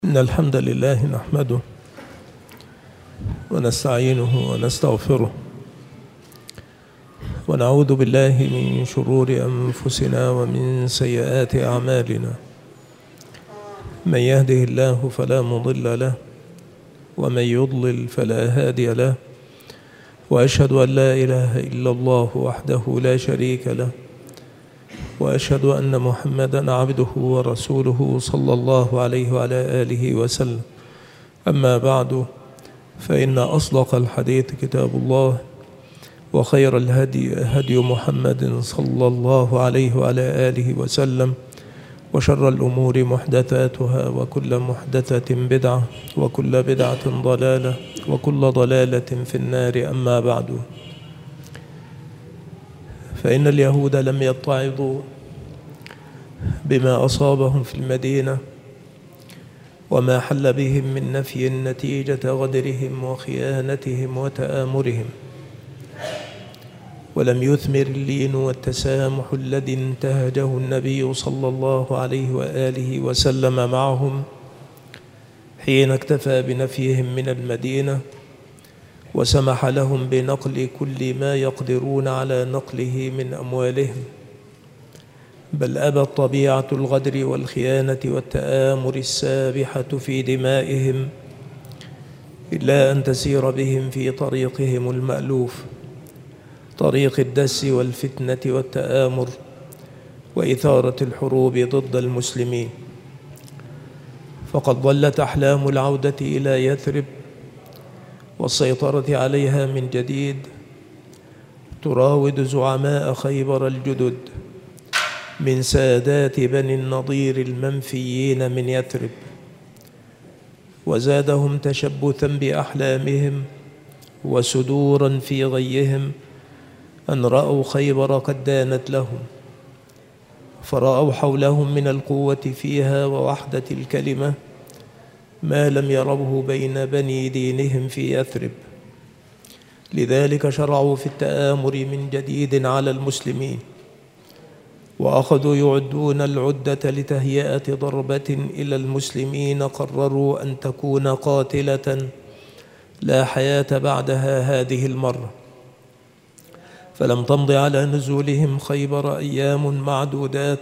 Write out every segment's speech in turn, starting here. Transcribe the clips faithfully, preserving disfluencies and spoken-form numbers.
إن الحمد لله نحمده ونستعينه ونستغفره ونعوذ بالله من شرور أنفسنا ومن سيئات أعمالنا. من يهده الله فلا مضل له ومن يضلل فلا هادي له، وأشهد أن لا إله إلا الله وحده لا شريك له، وأشهد أن محمدًا عبده ورسوله صلى الله عليه وعلى آله وسلم. أما بعد، فإن أصدق الحديث كتاب الله، وخير الهدي هدي محمد صلى الله عليه وعلى آله وسلم، وشر الأمور محدثاتها، وكل محدثة بدعة، وكل بدعة ضلالة، وكل ضلالة في النار. أما بعد، فإن اليهود لم يتعظوا بما أصابهم في المدينة وما حل بهم من نفي نتيجة غدرهم وخيانتهم وتآمرهم، ولم يثمر اللين والتسامح الذي انتهجه النبي صلى الله عليه وآله وسلم معهم حين اكتفى بنفيهم من المدينة وسمح لهم بنقل كل ما يقدرون على نقله من أموالهم، بل أبت طبيعة الغدر والخيانة والتآمر السابحة في دمائهم إلا أن تسير بهم في طريقهم المألوف، طريق الدس والفتنة والتآمر وإثارة الحروب ضد المسلمين. فقد ظلت أحلام العودة إلى يثرب والسيطرة عليها من جديد تراود زعماء خيبر الجدد من سادات بني النضير المنفيين من يثرب، وزادهم تشبثا بأحلامهم وسدورا في غيهم أن رأوا خيبر قد دانت لهم، فرأوا حولهم من القوة فيها ووحدة الكلمة ما لم يروه بين بني دينهم في يثرب. لذلك شرعوا في التآمر من جديد على المسلمين، وأخذوا يعدون العدة لتهيئة ضربة إلى المسلمين قرروا أن تكون قاتلة لا حياة بعدها هذه المرة. فلم تمض على نزولهم خيبر أيام معدودات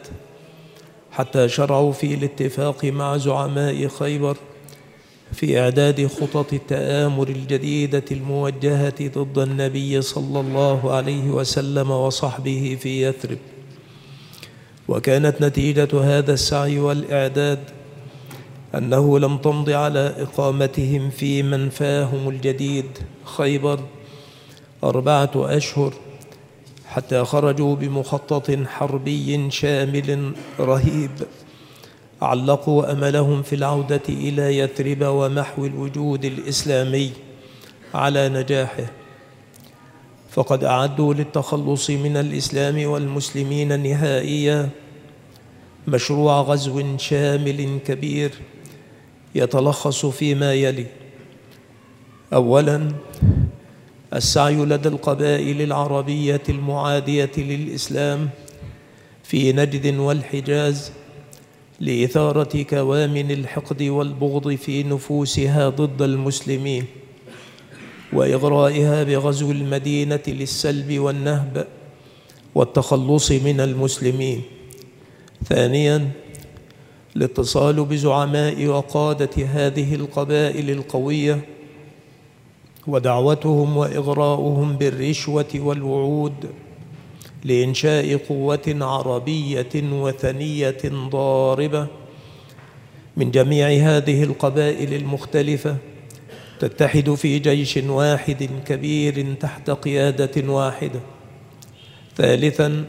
حتى شرعوا في الاتفاق مع زعماء خيبر في إعداد خطط التآمر الجديدة الموجهة ضد النبي صلى الله عليه وسلم وصحبه في يثرب. وكانت نتيجة هذا السعي والإعداد أنه لم تمض على إقامتهم في منفاهم الجديد خيبر أربعة أشهر حتى خرجوا بمخطط حربي شامل رهيب علقوا أملهم في العودة إلى يثرب ومحو الوجود الإسلامي على نجاحه. فقد أعدوا للتخلص من الإسلام والمسلمين نهائيا مشروع غزو شامل كبير يتلخص فيما يلي: أولاً، السعي لدى القبائل العربية المعادية للإسلام في نجد والحجاز لإثارة كوامن الحقد والبغض في نفوسها ضد المسلمين وإغرائها بغزو المدينة للسلب والنهب والتخلص من المسلمين. ثانياً، الاتصال بزعماء وقادة هذه القبائل القوية ودعوتهم وإغراؤهم بالرشوة والوعود لإنشاء قوة عربية وثنية ضاربة من جميع هذه القبائل المختلفة تتحد في جيش واحد كبير تحت قيادة واحدة. ثالثاً،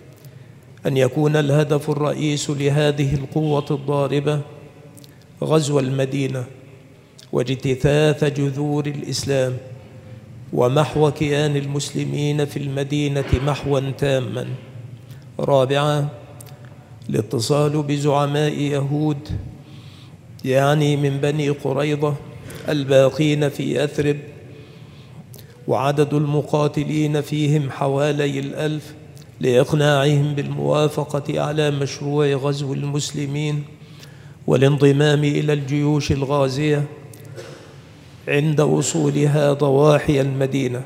أن يكون الهدف الرئيس لهذه القوة الضاربة غزو المدينة واجتثاث جذور الإسلام ومحو كيان المسلمين في المدينة محوا تاما. رابعاً، الاتصال بزعماء يهود يعني من بني قريظة الباقين في يثرب وعدد المقاتلين فيهم حوالي الألف لإقناعهم بالموافقة على مشروع غزو المسلمين والانضمام إلى الجيوش الغازية عند وصولها ضواحي المدينة،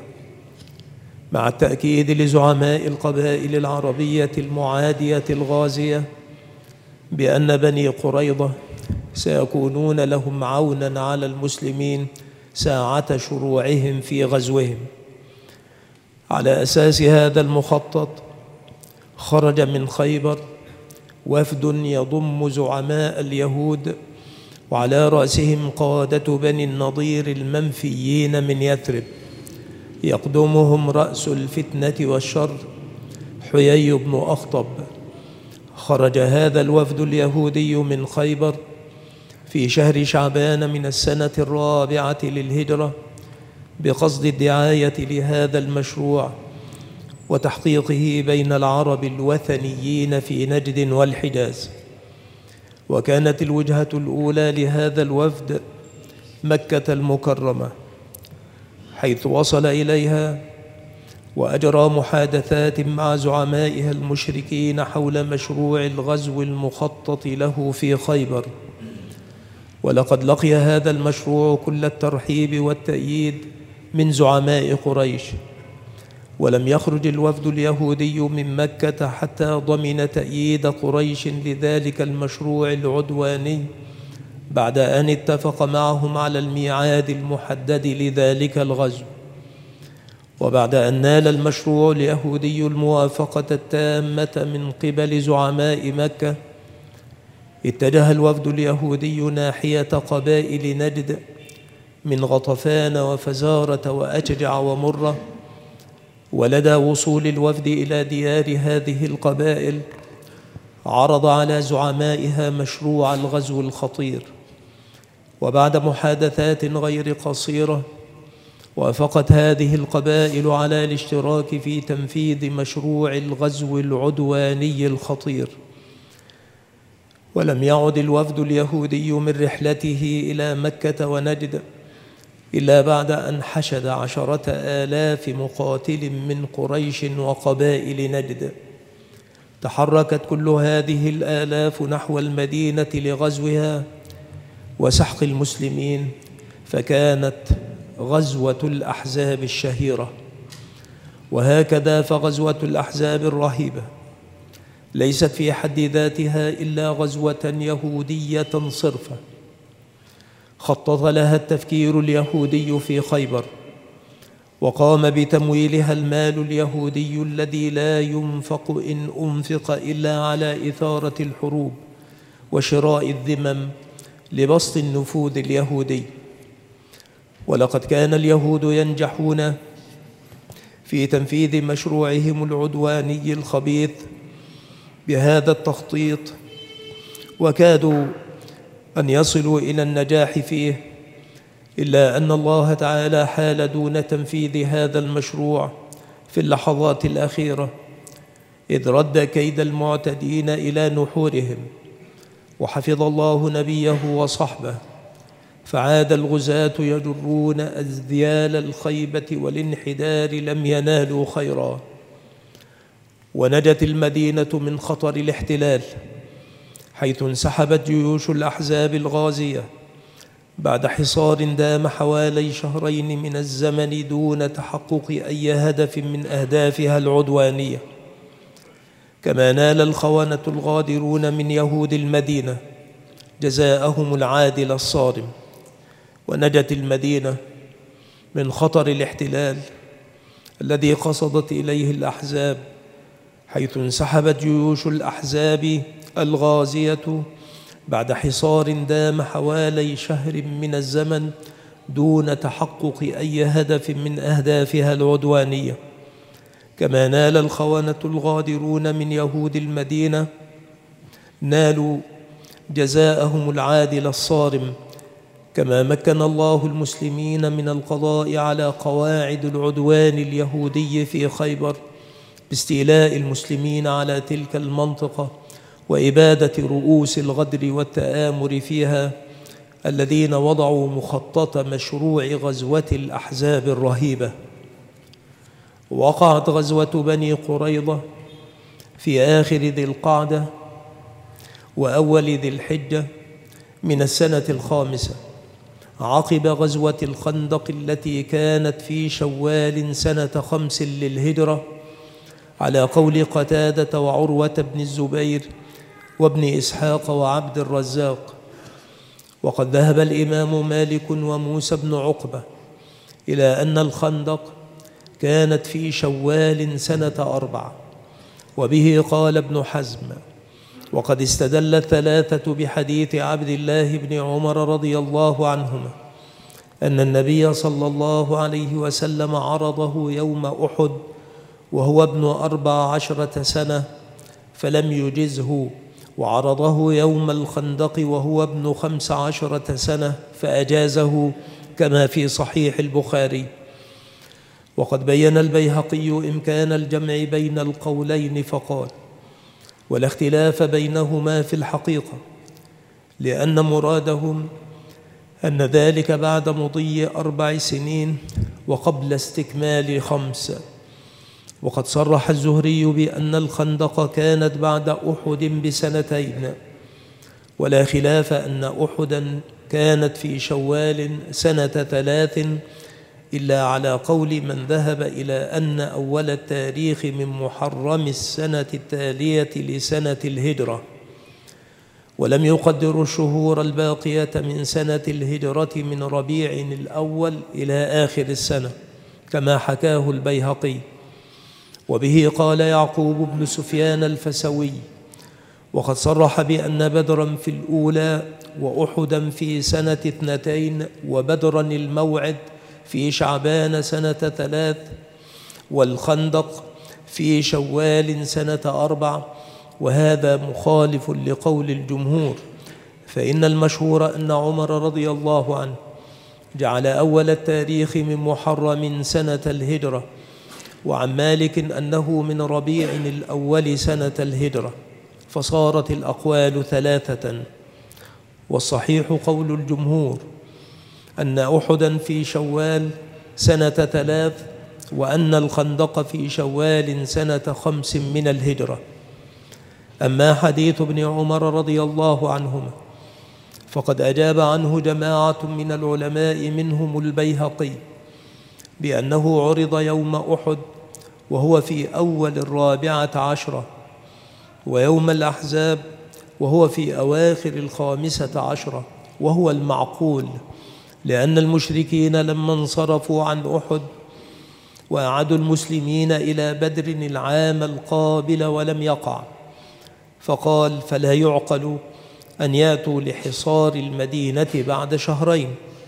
مع التأكيد لزعماء القبائل العربية المعادية الغازية بأن بني قريظة سيكونون لهم عونا على المسلمين ساعة شروعهم في غزوهم. على أساس هذا المخطط خرج من خيبر وفد يضم زعماء اليهود، وعلى رأسهم قادة بني النضير المنفيين من يثرب، يقدمهم رأس الفتنة والشر حيي بن أخطب. خرج هذا الوفد اليهودي من خيبر في شهر شعبان من السنة الرابعة للهجرة بقصد الدعاية لهذا المشروع وتحقيقه بين العرب الوثنيين في نجد والحجاز. وكانت الوجهة الأولى لهذا الوفد مكة المكرمة، حيث وصل إليها وأجرى محادثات مع زعمائها المشركين حول مشروع الغزو المخطط له في خيبر. ولقد لقي هذا المشروع كل الترحيب والتأييد من زعماء قريش، ولم يخرج الوفد اليهودي من مكة حتى ضمن تأييد قريش لذلك المشروع العدواني، بعد أن اتفق معهم على الميعاد المحدد لذلك الغزو. وبعد أن نال المشروع اليهودي الموافقة التامة من قبل زعماء مكة، اتجه الوفد اليهودي ناحية قبائل نجد من غطفان وفزارة وأشجع ومرة. ولدى وصول الوفد إلى ديار هذه القبائل عرض على زعمائها مشروع الغزو الخطير، وبعد محادثات غير قصيرة وافقت هذه القبائل على الاشتراك في تنفيذ مشروع الغزو العدواني الخطير. ولم يعد الوفد اليهودي من رحلته إلى مكة ونجد إلا بعد أن حشد عشرة آلاف مقاتل من قريش وقبائل نجد. تحركت كل هذه الآلاف نحو المدينة لغزوها وسحق المسلمين، فكانت غزوة الأحزاب الشهيرة. وهكذا فغزوة الأحزاب الرهيبة ليست في حد ذاتها إلا غزوة يهودية صرفة، خطط لها التفكير اليهودي في خيبر، وقام بتمويلها المال اليهودي الذي لا ينفق إن أنفق إلا على إثارة الحروب وشراء الذمم لبسط النفوذ اليهودي. ولقد كان اليهود ينجحون في تنفيذ مشروعهم العدواني الخبيث بهذا التخطيط، وكادوا أن يصلوا إلى النجاح فيه، إلا أن الله تعالى حال دون تنفيذ هذا المشروع في اللحظات الأخيرة، إذ رد كيد المعتدين إلى نحورهم، وحفظ الله نبيه وصحبه، فعاد الغزاة يجرون أذيال الخيبة والانحدار لم ينالوا خيرا. ونجت المدينة من خطر الاحتلال، حيث انسحبت جيوش الأحزاب الغازية بعد حصار دام حوالي شهرين من الزمن دون تحقق أي هدف من أهدافها العدوانية. كما نال الخونة الغادرون من يهود المدينة جزاءهم العادل الصارم، ونجت المدينة من خطر الاحتلال الذي قصدت إليه الأحزاب، حيث انسحبت جيوش الأحزاب الغازية بعد حصار دام حوالي شهر من الزمن دون تحقق أي هدف من أهدافها العدوانية. كما نال الخونة الغادرون من يهود المدينة نالوا جزاءهم العادل الصارم، كما مكن الله المسلمين من القضاء على قواعد العدوان اليهودي في خيبر باستيلاء المسلمين على تلك المنطقة وإبادة رؤوس الغدر والتآمر فيها الذين وضعوا مخطط مشروع غزوة الأحزاب الرهيبة. وقعت غزوة بني قريظة في آخر ذي القعدة وأول ذي الحجة من السنة الخامسة عقب غزوة الخندق التي كانت في شوال سنة خمس للهجرة، على قول قتادة وعروة بن الزبير وابن إسحاق وعبد الرزاق. وقد ذهب الإمام مالك وموسى بن عقبة إلى أن الخندق كانت في شوال سنة أربع، وبه قال ابن حزم. وقد استدل الثلاثة بحديث عبد الله بن عمر رضي الله عنهما أن النبي صلى الله عليه وسلم عرضه يوم أحد وهو ابن أربع عشرة سنة فلم يجزه، وعرضه يوم الخندق وهو ابن خمس عشرة سنة فأجازه، كما في صحيح البخاري. وقد بين البيهقي إمكان الجمع بين القولين فقال: ولا اختلاف بينهما في الحقيقة، لأن مرادهم أن ذلك بعد مضي أربع سنين وقبل استكمال خمس. وقد صرح الزهري بأن الخندق كانت بعد أحد بسنتين، ولا خلاف أن أحدا كانت في شوال سنة ثلاث، إلا على قول من ذهب إلى أن أول التاريخ من محرم السنة التالية لسنة الهجرة، ولم يقدروا الشهور الباقية من سنة الهجرة من ربيع الأول إلى آخر السنة كما حكاه البيهقي. وبه قال يعقوب بن سفيان الفسوي: وقد صرح بأن بدرا في الأولى وأحدا في سنة اثنتين وبدرا الموعد في شعبان سنة ثلاث والخندق في شوال سنة أربع، وهذا مخالف لقول الجمهور، فإن المشهور أن عمر رضي الله عنه جعل أول التاريخ من محرم سنة الهجرة، وعن مالك أنه من ربيع الأول سنة الهجرة، فصارت الأقوال ثلاثة. والصحيح قول الجمهور أن أحدا في شوال سنة ثلاث، وأن الخندق في شوال سنة خمس من الهجرة. أما حديث ابن عمر رضي الله عنهما فقد أجاب عنه جماعة من العلماء منهم البيهقي بأنه عرض يوم أحد وهو في أول الرابعة عشرة، ويوم الأحزاب وهو في أواخر الخامسة عشرة، وهو المعقول، لأن المشركين لما انصرفوا عن أحد وأعادوا المسلمين إلى بدر العام القابل ولم يقع، فقال: فلا يعقل أن يأتوا لحصار المدينة بعد شهرين.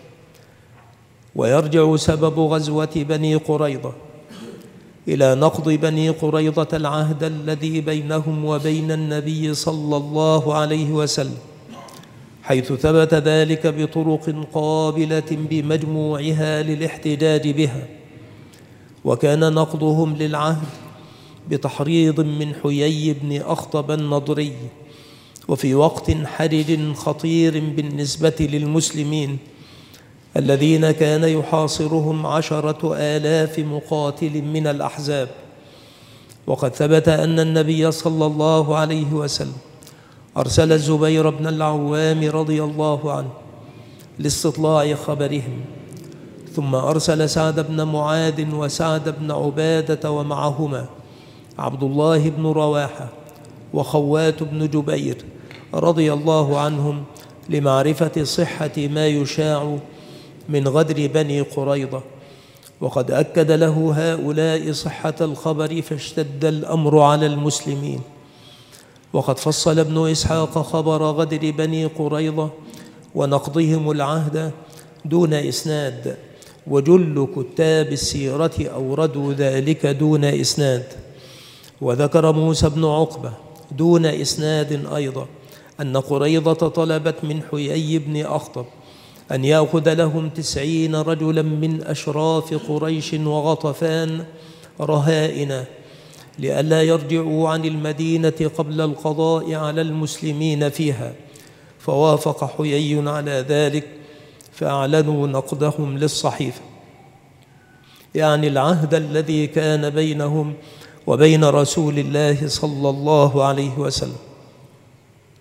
ويرجع سبب غزوة بني قريظة إلى نقض بني قريظة العهد الذي بينهم وبين النبي صلى الله عليه وسلم، حيث ثبت ذلك بطرق قابلة بمجموعها للاحتجاج بها. وكان نقضهم للعهد بتحريض من حيي بن أخطب النضري، وفي وقت حرج خطير بالنسبة للمسلمين الذين كان يحاصرهم عشرة آلاف مقاتل من الأحزاب. وقد ثبت أن النبي صلى الله عليه وسلم أرسل الزبير بن العوام رضي الله عنه لاستطلاع خبرهم، ثم أرسل سعد بن معاذ وسعد بن عبادة ومعهما عبد الله بن رواحة وخوات بن جبير رضي الله عنهم لمعرفة صحة ما يشاع من غدر بني قريظة. وقد أكد له هؤلاء صحة الخبر، فاشتد الأمر على المسلمين. وقد فصل ابن إسحاق خبر غدر بني قريظة ونقضهم العهد دون إسناد، وجل كتاب السيرة أوردوا ذلك دون إسناد. وذكر موسى بن عقبة دون إسناد أيضا أن قريظة طلبت من حيي بن أخطب أن يأخذ لهم تسعين رجلا من أشراف قريش وغطفان رهائنا لئلا يرجعوا عن المدينة قبل القضاء على المسلمين فيها، فوافق حيي على ذلك فأعلنوا نقدهم للصحيفة، يعني العهد الذي كان بينهم وبين رسول الله صلى الله عليه وسلم.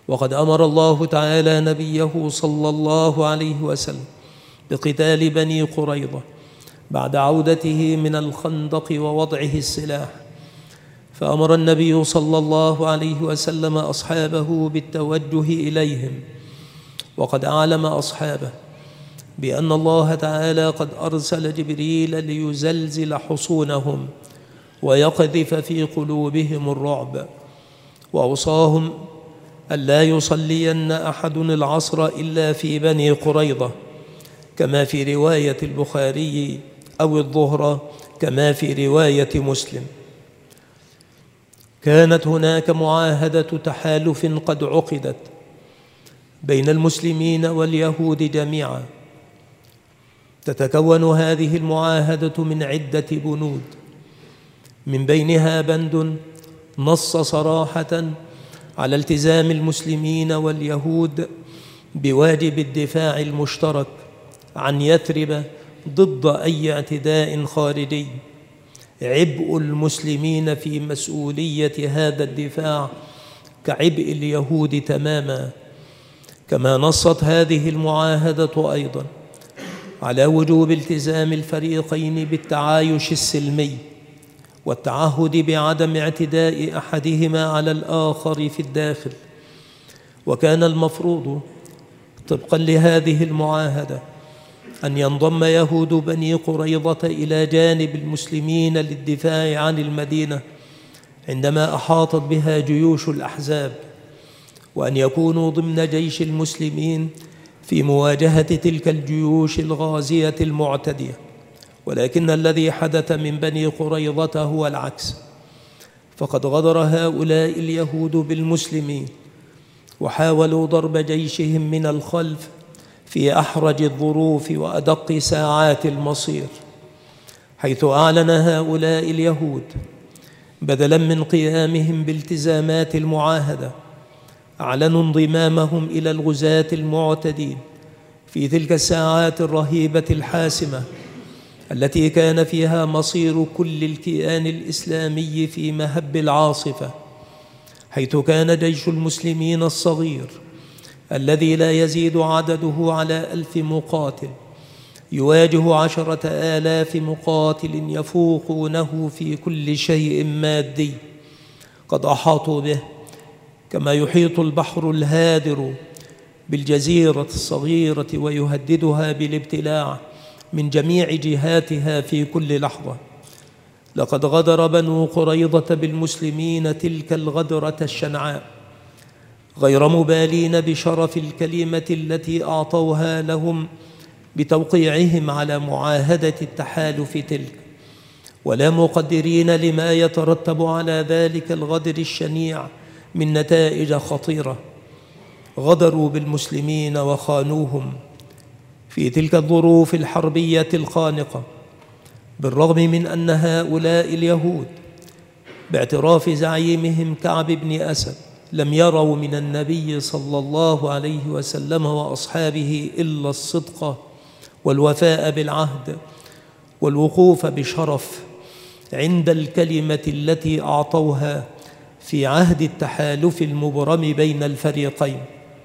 وقد أمر الله تعالى نبيه صلى الله عليه وسلم بقتال بني قريظة بعد عودته من الخندق ووضعه السلاح، فأمر النبي صلى الله عليه وسلم أصحابه بالتوجه إليهم، وقد أعلم أصحابه بأن الله تعالى قد أرسل جبريل ليزلزل حصونهم ويقذف في قلوبهم الرعب، وأوصاهم ألا يصلين أحد العصر إلا في بني قريظة كما في رواية البخاري، أو الظهر كما في رواية مسلم. كانت هناك معاهدة تحالف قد عقدت بين المسلمين واليهود جميعا. تتكون هذه المعاهدة من عدة بنود، من بينها بند نص صراحة على التزام المسلمين واليهود بواجب الدفاع المشترك عن يثرب ضد أي اعتداء خارجي، عبء المسلمين في مسؤولية هذا الدفاع كعبء اليهود تماما. كما نصت هذه المعاهدة أيضا على وجوب التزام الفريقين بالتعايش السلمي والتعهد بعدم اعتداء أحدهما على الآخر في الداخل. وكان المفروض طبقا لهذه المعاهدة أن ينضم يهود بني قريظة إلى جانب المسلمين للدفاع عن المدينة عندما أحاطت بها جيوش الأحزاب، وأن يكونوا ضمن جيش المسلمين في مواجهة تلك الجيوش الغازية المعتدية. ولكن الذي حدث من بني قريظة هو العكس، فقد غدر هؤلاء اليهود بالمسلمين وحاولوا ضرب جيشهم من الخلف في أحرج الظروف وأدق ساعات المصير، حيث أعلن هؤلاء اليهود بدلاً من قيامهم بالتزامات المعاهدة أعلنوا انضمامهم إلى الغزاة المعتدين في تلك الساعات الرهيبة الحاسمة التي كان فيها مصير كل الكيان الإسلامي في مهب العاصفة، حيث كان جيش المسلمين الصغير الذي لا يزيد عدده على ألف مقاتل يواجه عشرة آلاف مقاتل يفوقونه في كل شيء مادي قد أحاطوا به، كما يحيط البحر الهادر بالجزيرة الصغيرة ويهددها بالابتلاع من جميع جهاتها في كل لحظة. لقد غدر بنو قريظة بالمسلمين تلك الغدرة الشنعاء، غير مبالين بشرف الكلمة التي أعطوها لهم بتوقيعهم على معاهدة التحالف تلك، ولا مقدرين لما يترتب على ذلك الغدر الشنيع من نتائج خطيرة. غدروا بالمسلمين وخانوهم في تلك الظروف الحربية الخانقة، بالرغم من أن هؤلاء اليهود باعتراف زعيمهم كعب بن أسد لم يروا من النبي صلى الله عليه وسلم وأصحابه إلا الصدق والوفاء بالعهد والوقوف بشرف عند الكلمة التي أعطوها في عهد التحالف المبرم بين الفريقين.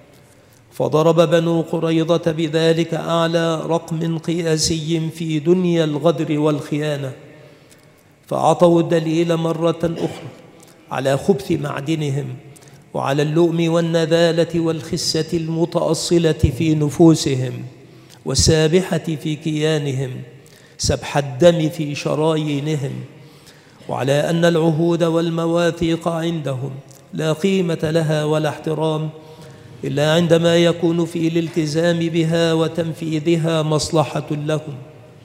فضرب بنو قريظة بذلك أعلى رقم قياسي في دنيا الغدر والخيانة، فأعطوا الدليل مرة أخرى على خبث معدنهم وعلى اللؤم والنذالة والخسة المتأصلة في نفوسهم والسابحة في كيانهم، سبح الدم في شرايينهم، وعلى أن العهود والمواثيق عندهم لا قيمة لها ولا احترام إلا عندما يكون في الالتزام بها وتنفيذها مصلحة لهم.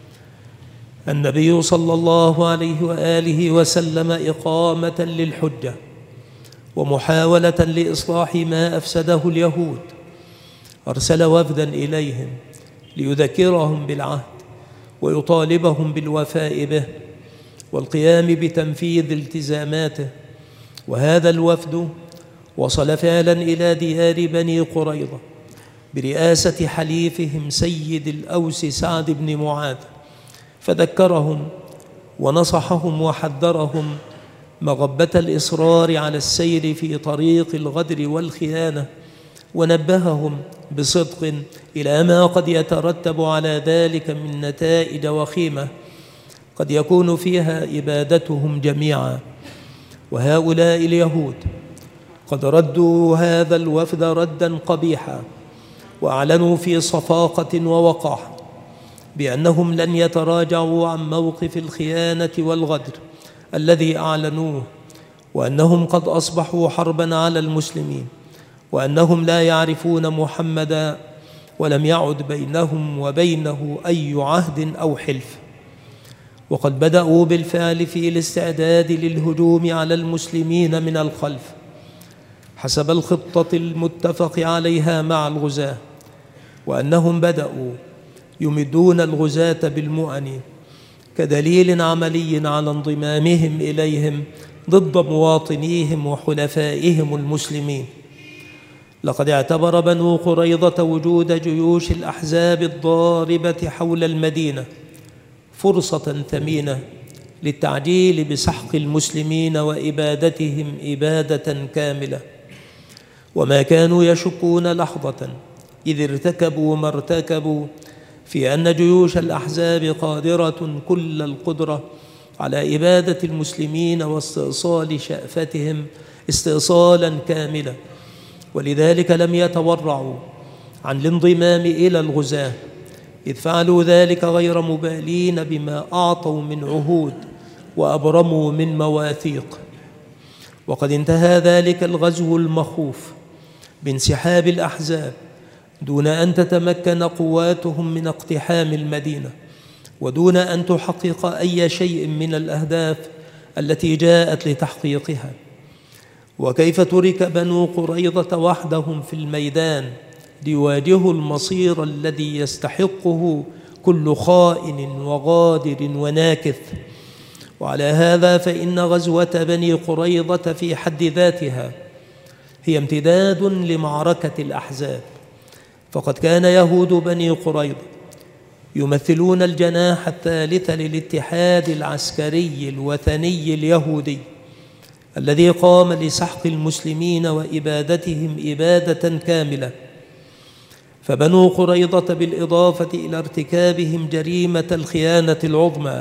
النبي صلى الله عليه وآله وسلم إقامة للحجة ومحاولة لإصلاح ما أفسده اليهود أرسل وفدا إليهم ليذكرهم بالعهد ويطالبهم بالوفاء به والقيام بتنفيذ التزاماته. وهذا الوفد وصل فعلا إلى ديار بني قريظة برئاسة حليفهم سيد الأوس سعد بن معاذ، فذكرهم ونصحهم وحذرهم مغبة الإصرار على السير في طريق الغدر والخيانة ونبههم بصدق إلى ما قد يترتب على ذلك من نتائج وخيمة قد يكون فيها إبادتهم جميعا. وهؤلاء اليهود قد ردوا هذا الوفد ردا قبيحا، وأعلنوا في صفاقة ووقاحة بأنهم لن يتراجعوا عن موقف الخيانة والغدر الذي أعلنوه، وأنهم قد أصبحوا حربا على المسلمين، وأنهم لا يعرفون محمدا، ولم يعد بينهم وبينه أي عهد أو حلف. وقد بدأوا بالفعل في الاستعداد للهجوم على المسلمين من الخلف حسب الخطة المتفق عليها مع الغزاة، وأنهم بدأوا يمدون الغزاة بالمؤن كدليل عملي على انضمامهم إليهم ضد مواطنيهم وحلفائهم المسلمين. لقد اعتبر بنو قريظة وجود جيوش الأحزاب الضاربة حول المدينة فرصة ثمينة للتعجيل بسحق المسلمين وإبادتهم إبادة كاملة، وما كانوا يشكون لحظة إذ ارتكبوا ما ارتكبوا في أن جيوش الأحزاب قادرة كل القدرة على إبادة المسلمين واستئصال شأفتهم استئصالا كاملا، ولذلك لم يتورعوا عن الانضمام إلى الغزاة، إذ فعلوا ذلك غير مبالين بما أعطوا من عهود وأبرموا من مواثيق. وقد انتهى ذلك الغزو المخوف بانسحاب الأحزاب دون أن تتمكن قواتهم من اقتحام المدينة، ودون أن تحقق أي شيء من الأهداف التي جاءت لتحقيقها. وكيف ترك بنو قريظة وحدهم في الميدان ليواجهوا المصير الذي يستحقه كل خائن وغادر وناكث؟ وعلى هذا فإن غزوة بني قريظة في حد ذاتها هي امتداد لمعركة الأحزاب، فقد كان يهود بني قريظة يمثلون الجناح الثالث للاتحاد العسكري الوثني اليهودي الذي قام لسحق المسلمين وإبادتهم إبادة كاملة. فبنو قريظة بالإضافة إلى ارتكابهم جريمة الخيانة العظمى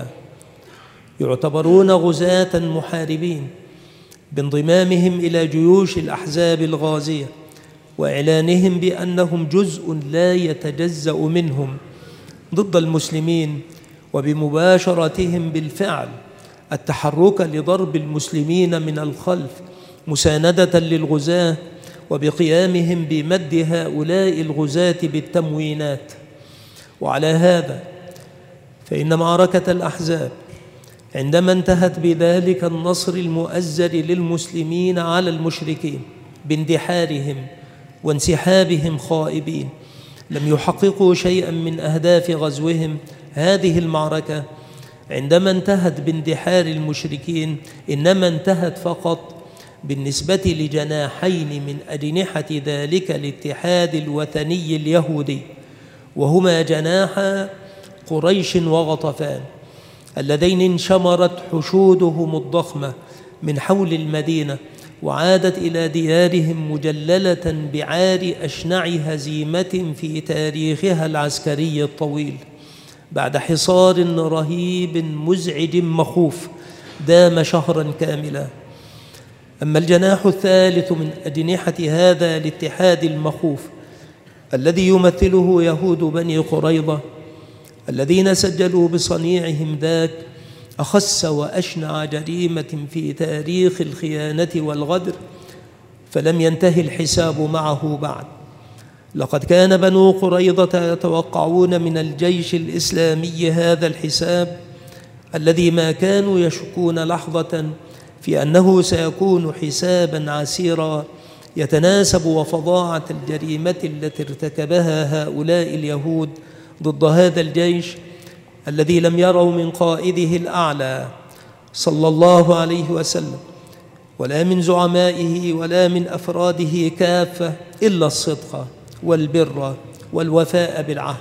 يعتبرون غزاة محاربين بانضمامهم إلى جيوش الأحزاب الغازية وإعلانهم بأنهم جزء لا يتجزأ منهم ضد المسلمين، وبمباشرتهم بالفعل التحرك لضرب المسلمين من الخلف مساندة للغزاة، وبقيامهم بمد هؤلاء الغزاة بالتموينات. وعلى هذا فإن معركة الأحزاب عندما انتهت بذلك النصر المؤزر للمسلمين على المشركين باندحارهم وانسحابهم خائبين، لم يحققوا شيئا من أهداف غزوهم. هذه المعركة عندما انتهت باندحار المشركين إنما انتهت فقط بالنسبة لجناحين من أجنحة ذلك الاتحاد الوثني اليهودي، وهما جناح قريش وغطفان اللذين انشمرت حشودهم الضخمة من حول المدينة وعادت إلى ديارهم مجللة بعار أشنع هزيمة في تاريخها العسكري الطويل بعد حصار رهيب مزعج مخوف دام شهرا كاملا. أما الجناح الثالث من أجنحة هذا الاتحاد المخوف الذي يمثله يهود بني قريظة الذين سجلوا بصنيعهم ذاك أخس وأشنع جريمة في تاريخ الخيانة والغدر، فلم ينتهي الحساب معه بعد. لقد كان بنو قريظة يتوقعون من الجيش الإسلامي هذا الحساب الذي ما كانوا يشكون لحظة في أنه سيكون حسابا عسيرا يتناسب وفظاعة الجريمة التي ارتكبها هؤلاء اليهود ضد هذا الجيش الذي لم يروا من قائده الأعلى صلى الله عليه وسلم ولا من زعمائه ولا من أفراده كافة إلا الصدق والبر والوفاء بالعهد.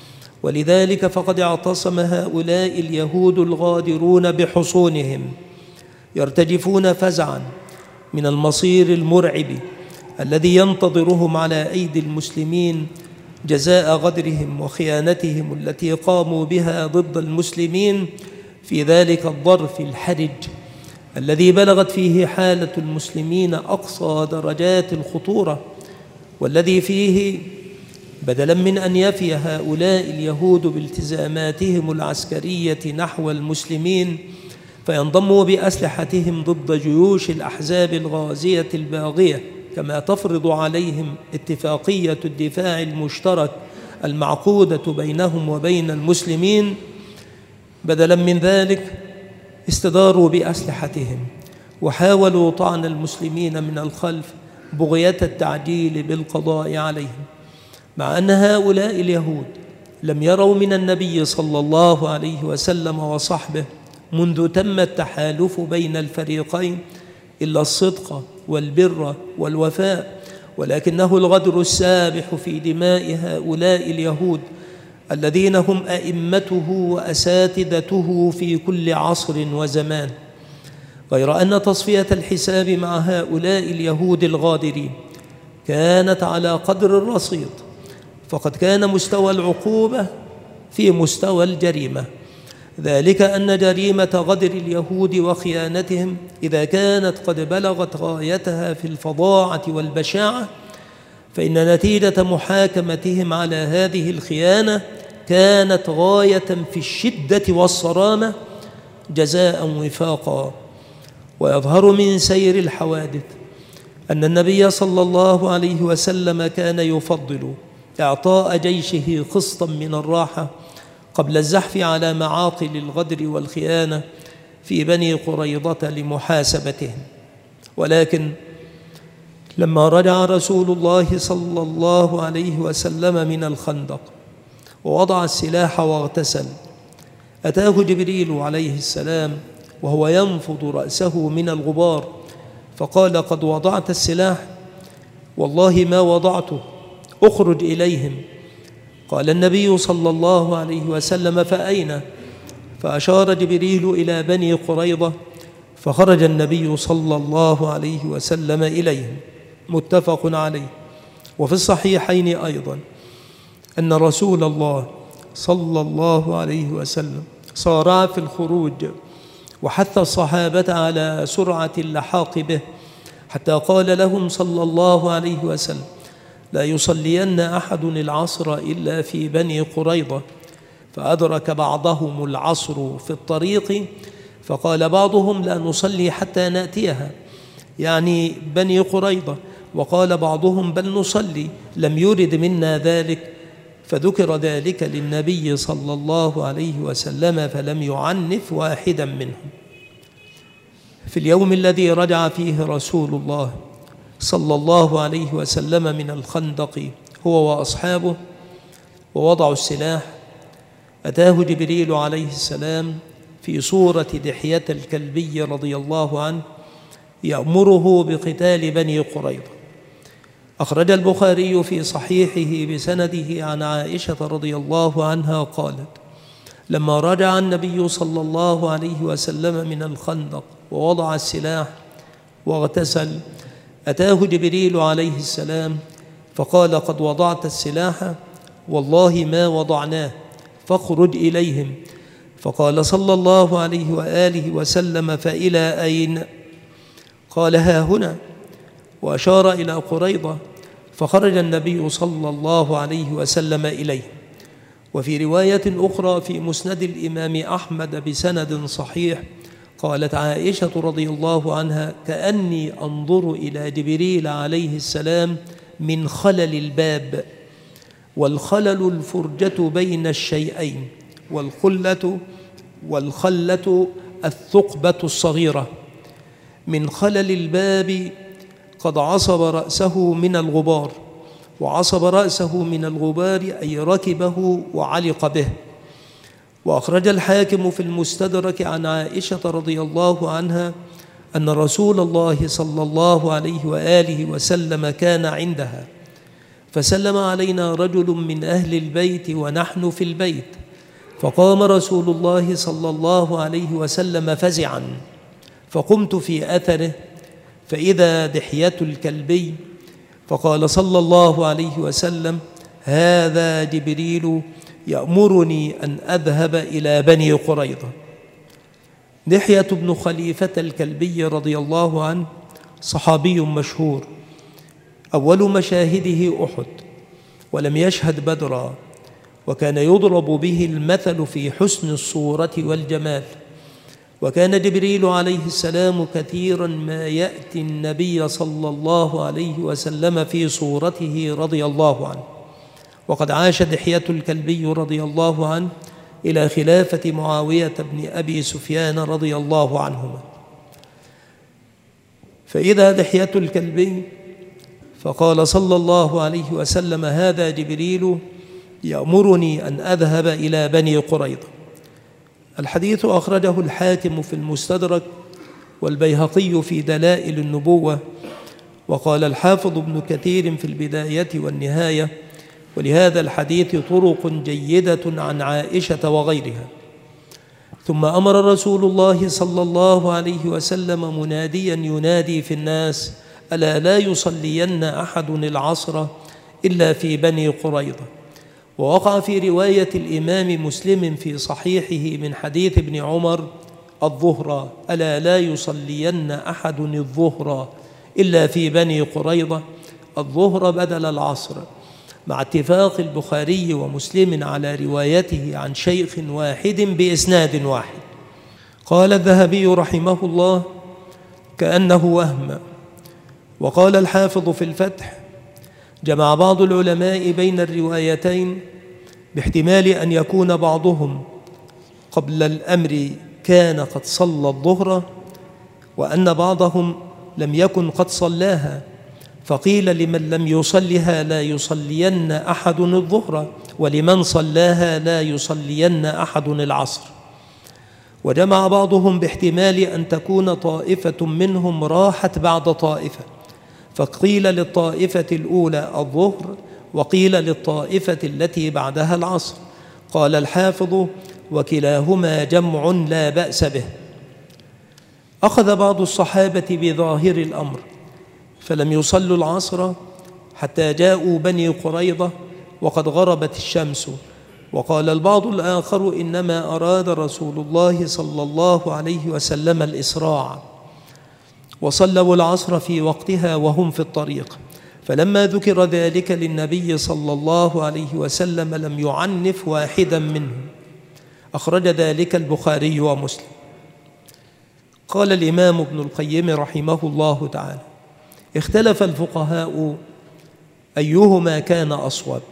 ولذلك فقد اعتصم هؤلاء اليهود الغادرون بحصونهم يرتجفون فزعا من المصير المرعب الذي ينتظرهم على أيدي المسلمين جزاء غدرهم وخيانتهم التي قاموا بها ضد المسلمين في ذلك الظرف الحرج الذي بلغت فيه حالة المسلمين أقصى درجات الخطورة، والذي فيه بدلا من أن يفي هؤلاء اليهود بالتزاماتهم العسكرية نحو المسلمين فينضموا بأسلحتهم ضد جيوش الأحزاب الغازية الباغية كما تفرض عليهم اتفاقية الدفاع المشترك المعقودة بينهم وبين المسلمين، بدلا من ذلك استداروا بأسلحتهم وحاولوا طعن المسلمين من الخلف بغية التعجيل بالقضاء عليهم، مع أن هؤلاء اليهود لم يروا من النبي صلى الله عليه وسلم وصحبه منذ تم التحالف بين الفريقين إلا الصدق والبر والوفاء، ولكنه الغدر السابح في دماء هؤلاء اليهود الذين هم أئمته وأساتذته في كل عصر وزمان. غير أن تصفية الحساب مع هؤلاء اليهود الغادرين كانت على قدر الرصيد، فقد كان مستوى العقوبة في مستوى الجريمة، ذلك أن جريمة غدر اليهود وخيانتهم إذا كانت قد بلغت غايتها في الفظاعة والبشاعة، فإن نتيجة محاكمتهم على هذه الخيانة كانت غاية في الشدة والصرامة جزاء وفاقا. ويظهر من سير الحوادث أن النبي صلى الله عليه وسلم كان يفضل إعطاء جيشه قسطا من الراحة قبل الزحف على معاقل الغدر والخيانة في بني قريظة لمحاسبتهم. ولكن لما رجع رسول الله صلى الله عليه وسلم من الخندق ووضع السلاح واغتسل، أتاه جبريل عليه السلام وهو ينفض رأسه من الغبار فقال: قد وضعت السلاح؟ والله ما وضعته، اخرج إليهم. قال النبي صلى الله عليه وسلم: فأين؟ فأشار جبريل إلى بني قريظة، فخرج النبي صلى الله عليه وسلم إليهم، متفق عليه. وفي الصحيحين أيضا أن رسول الله صلى الله عليه وسلم صارع في الخروج وحث الصحابة على سرعة اللحاق به، حتى قال لهم صلى الله عليه وسلم: لا يصلين أحد العصر إلا في بني قريظة. فأدرك بعضهم العصر في الطريق، فقال بعضهم: لا نصلي حتى نأتيها، يعني بني قريظة. وقال بعضهم: بل نصلي، لم يرد منا ذلك. فذكر ذلك للنبي صلى الله عليه وسلم فلم يعنف واحدا منهم. في اليوم الذي رجع فيه رسول الله صلى الله عليه وسلم من الخندق هو وأصحابه ووضعوا السلاح، أتاه جبريل عليه السلام في صورة دحية الكلبي رضي الله عنه يأمره بقتال بني قريظة. أخرج البخاري في صحيحه بسنده عن عائشة رضي الله عنها قالت: لما رجع النبي صلى الله عليه وسلم من الخندق ووضع السلاح واغتسل، أتاه جبريل عليه السلام فقال: قد وضعت السلاح؟ والله ما وضعناه، فاخرج إليهم. فقال صلى الله عليه وآله وسلم: فإلى أين؟ قال: ها هنا، وأشار إلى قريظة. فخرج النبي صلى الله عليه وسلم إليه. وفي رواية أخرى في مسند الإمام أحمد بسند صحيح قالت عائشة رضي الله عنها: كأني أنظر إلى جبريل عليه السلام من خلل الباب، والخلل الفرجة بين الشيئين، والخلة والخلة الثقبة الصغيرة. من خلل الباب قد عصب رأسه من الغبار، وعصب رأسه من الغبار أي ركبه وعلق به. وأخرج الحاكم في المستدرك عن عائشة رضي الله عنها أن رسول الله صلى الله عليه وآله وسلم كان عندها، فسلم علينا رجل من أهل البيت ونحن في البيت، فقام رسول الله صلى الله عليه وسلم فزعا، فقمت في أثره، فإذا دحية الكلبي فقال صلى الله عليه وسلم: هذا جبريل يأمرني أن أذهب إلى بني قريظة. دحية بن خليفة الكلبي رضي الله عنه صحابي مشهور، أول مشاهده أحد، ولم يشهد بدرا، وكان يضرب به المثل في حسن الصورة والجمال. وكان جبريل عليه السلام كثيرا ما يأتي النبي صلى الله عليه وسلم في صورته رضي الله عنه. وقد عاش دحية الكلبي رضي الله عنه إلى خلافة معاوية بن أبي سفيان رضي الله عنهما. فإذا دحية الكلبي فقال صلى الله عليه وسلم: هذا جبريل يأمرني أن أذهب إلى بني قريظة. الحديث أخرجه الحاكم في المستدرك والبيهقي في دلائل النبوة، وقال الحافظ ابن كثير في البداية والنهاية: ولهذا الحديث طرق جيدة عن عائشة وغيرها. ثم أمر رسول الله صلى الله عليه وسلم مناديا ينادي في الناس: ألا لا يصلين أحد العصر إلا في بني قريظة. ووقع في رواية الإمام مسلم في صحيحه من حديث ابن عمر: الظهر، ألا لا يصلين أحد الظهر إلا في بني قريظة. الظهر بدل العصر، مع اتفاق البخاري ومسلم على روايته عن شيخ واحد بإسناد واحد. قال الذهبي رحمه الله: كأنه وهم. وقال الحافظ في الفتح: جمع بعض العلماء بين الروايتين باحتمال أن يكون بعضهم قبل الأمر كان قد صلى الظهر، وأن بعضهم لم يكن قد صلاها، فقيل لمن لم يصلها لا يصلين أحد الظهر، ولمن صلاها لا يصلين أحد العصر. وجمع بعضهم باحتمال أن تكون طائفة منهم راحت بعد طائفة، فقيل للطائفة الأولى الظهر، وقيل للطائفة التي بعدها العصر. قال الحافظ: وكلاهما جمع لا بأس به. أخذ بعض الصحابة بظاهر الأمر فلم يصلوا العصر حتى جاءوا بني قريظة وقد غربت الشمس. وقال البعض الآخر: إنما أراد رسول الله صلى الله عليه وسلم الإسراع، وصلوا العصر في وقتها وهم في الطريق. فلما ذكر ذلك للنبي صلى الله عليه وسلم لم يعنف واحدا منهم. أخرج ذلك البخاري ومسلم. قال الإمام ابن القيم رحمه الله تعالى: اختلف الفقهاء أيهما كان أصوب،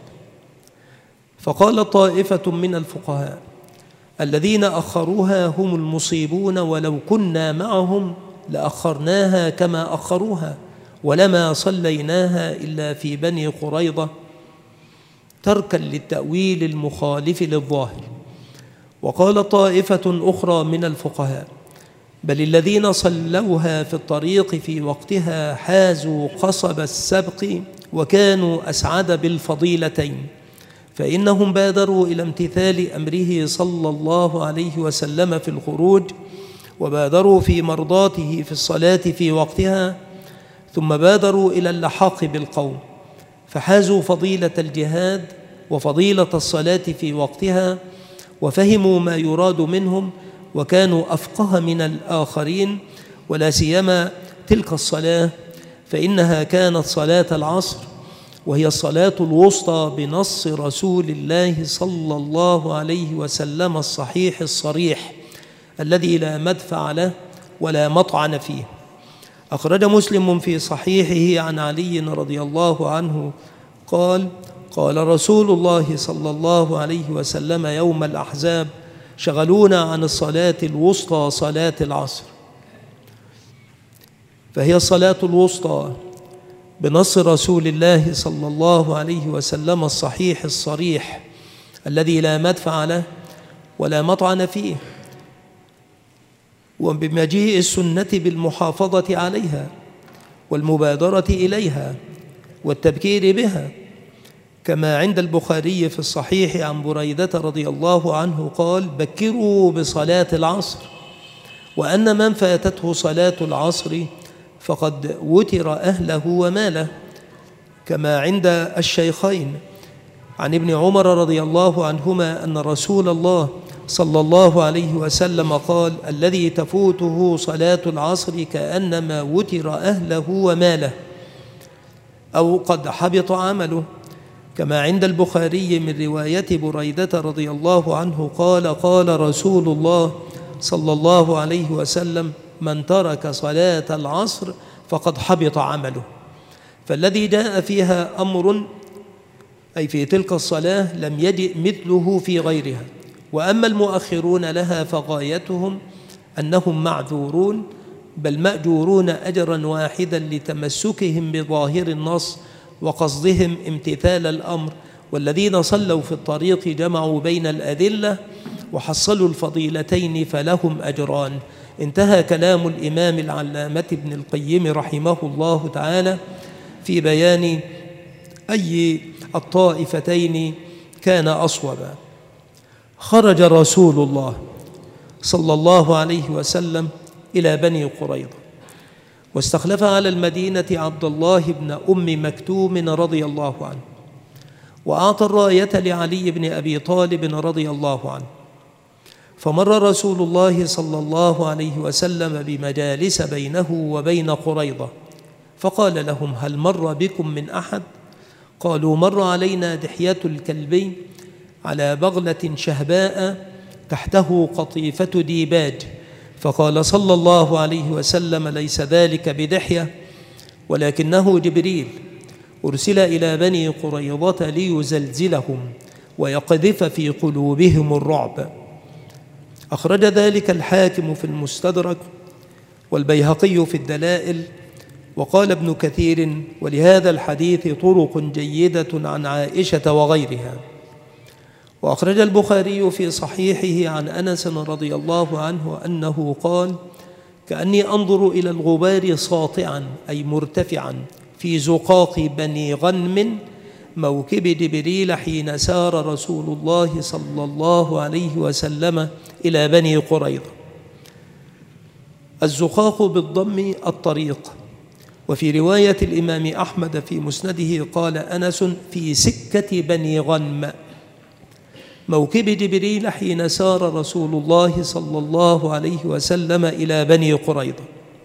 فقال طائفة من الفقهاء: الذين أخروها هم المصيبون، ولو كنا معهم لأخرناها كما أخروها، ولما صليناها إلا في بني قريظة، تركا للتأويل المخالف للظاهر. وقال طائفة أخرى من الفقهاء: بل الذين صلوها في الطريق في وقتها حازوا قصب السبق وكانوا أسعد بالفضيلتين، فإنهم بادروا إلى امتثال أمره صلى الله عليه وسلم في الخروج، وبادروا في مرضاته في الصلاة في وقتها، ثم بادروا إلى اللحاق بالقوم، فحازوا فضيلة الجهاد وفضيلة الصلاة في وقتها، وفهموا ما يراد منهم، وكانوا أفقه من الآخرين، ولا سيما تلك الصلاة فإنها كانت صلاة العصر، وهي الصلاة الوسطى بنص رسول الله صلى الله عليه وسلم الصحيح الصريح الذي لا مدفع له ولا مطعن فيه. أخرج مسلم في صحيحه عن علي رضي الله عنه قال: قال رسول الله صلى الله عليه وسلم يوم الأحزاب: شغلونا عن الصلاة الوسطى صلاة العصر. فهي الصلاة الوسطى بنص رسول الله صلى الله عليه وسلم الصحيح الصريح الذي لا مدفع له ولا مطعن فيه، وبمجيء السنة بالمحافظة عليها والمبادرة إليها والتبكير بها، كما عند البخاري في الصحيح عن بريدة رضي الله عنه قال: بكروا بصلاة العصر، وأن من فاتته صلاة العصر فقد وتر أهله وماله. كما عند الشيخين عن ابن عمر رضي الله عنهما أن رسول الله صلى الله عليه وسلم قال: الذي تفوته صلاة العصر كأنما وتر أهله وماله أو قد حبط عمله. كما عند البخاري من رواية بريدة رضي الله عنه قال: قال رسول الله صلى الله عليه وسلم: من ترك صلاة العصر فقد حبط عمله. فالذي جاء فيها أمر أي في تلك الصلاة لم يجئ مثله في غيرها. وأما المؤخرون لها فغايتهم أنهم معذورون بل مأجورون أجرا واحدا لتمسكهم بظاهر النص وقصدهم امتثال الأمر. والذين صلوا في الطريق جمعوا بين الأدلة وحصلوا الفضيلتين فلهم أجران. انتهى كلام الإمام العلامة ابن القيم رحمه الله تعالى في بيان أي الطائفتين كان أصوبا. خرج رسول الله صلى الله عليه وسلم إلى بني قريظة، واستخلف على المدينة عبد الله بن أم مكتوم رضي الله عنه، وأعطى الراية لعلي بن أبي طالب رضي الله عنه. فمر رسول الله صلى الله عليه وسلم بمجالس بينه وبين قريظة، فقال لهم: هل مر بكم من أحد؟ قالوا: مر علينا دحية الكلبي على بغلة شهباء تحته قطيفة ديباج. فقال صلى الله عليه وسلم: ليس ذلك بدحية ولكنه جبريل أرسل إلى بني قريظة ليزلزلهم ويقذف في قلوبهم الرعب. أخرج ذلك الحاكم في المستدرك والبيهقي في الدلائل. وقال ابن كثير: ولهذا الحديث طرق جيدة عن عائشة وغيرها. وأخرج البخاري في صحيحه عن أنس رضي الله عنه أنه قال: كأني أنظر إلى الغبار ساطعا أي مرتفعا في زقاق بني غنم موكب جبريل حين سار رسول الله صلى الله عليه وسلم إلى بني قريظة. الزقاق بالضم الطريق. وفي رواية الإمام أحمد في مسنده قال أنس: في سكة بني غنم موكب جبريل حين سار رسول الله صلى الله عليه وسلم إلى بني قريظة.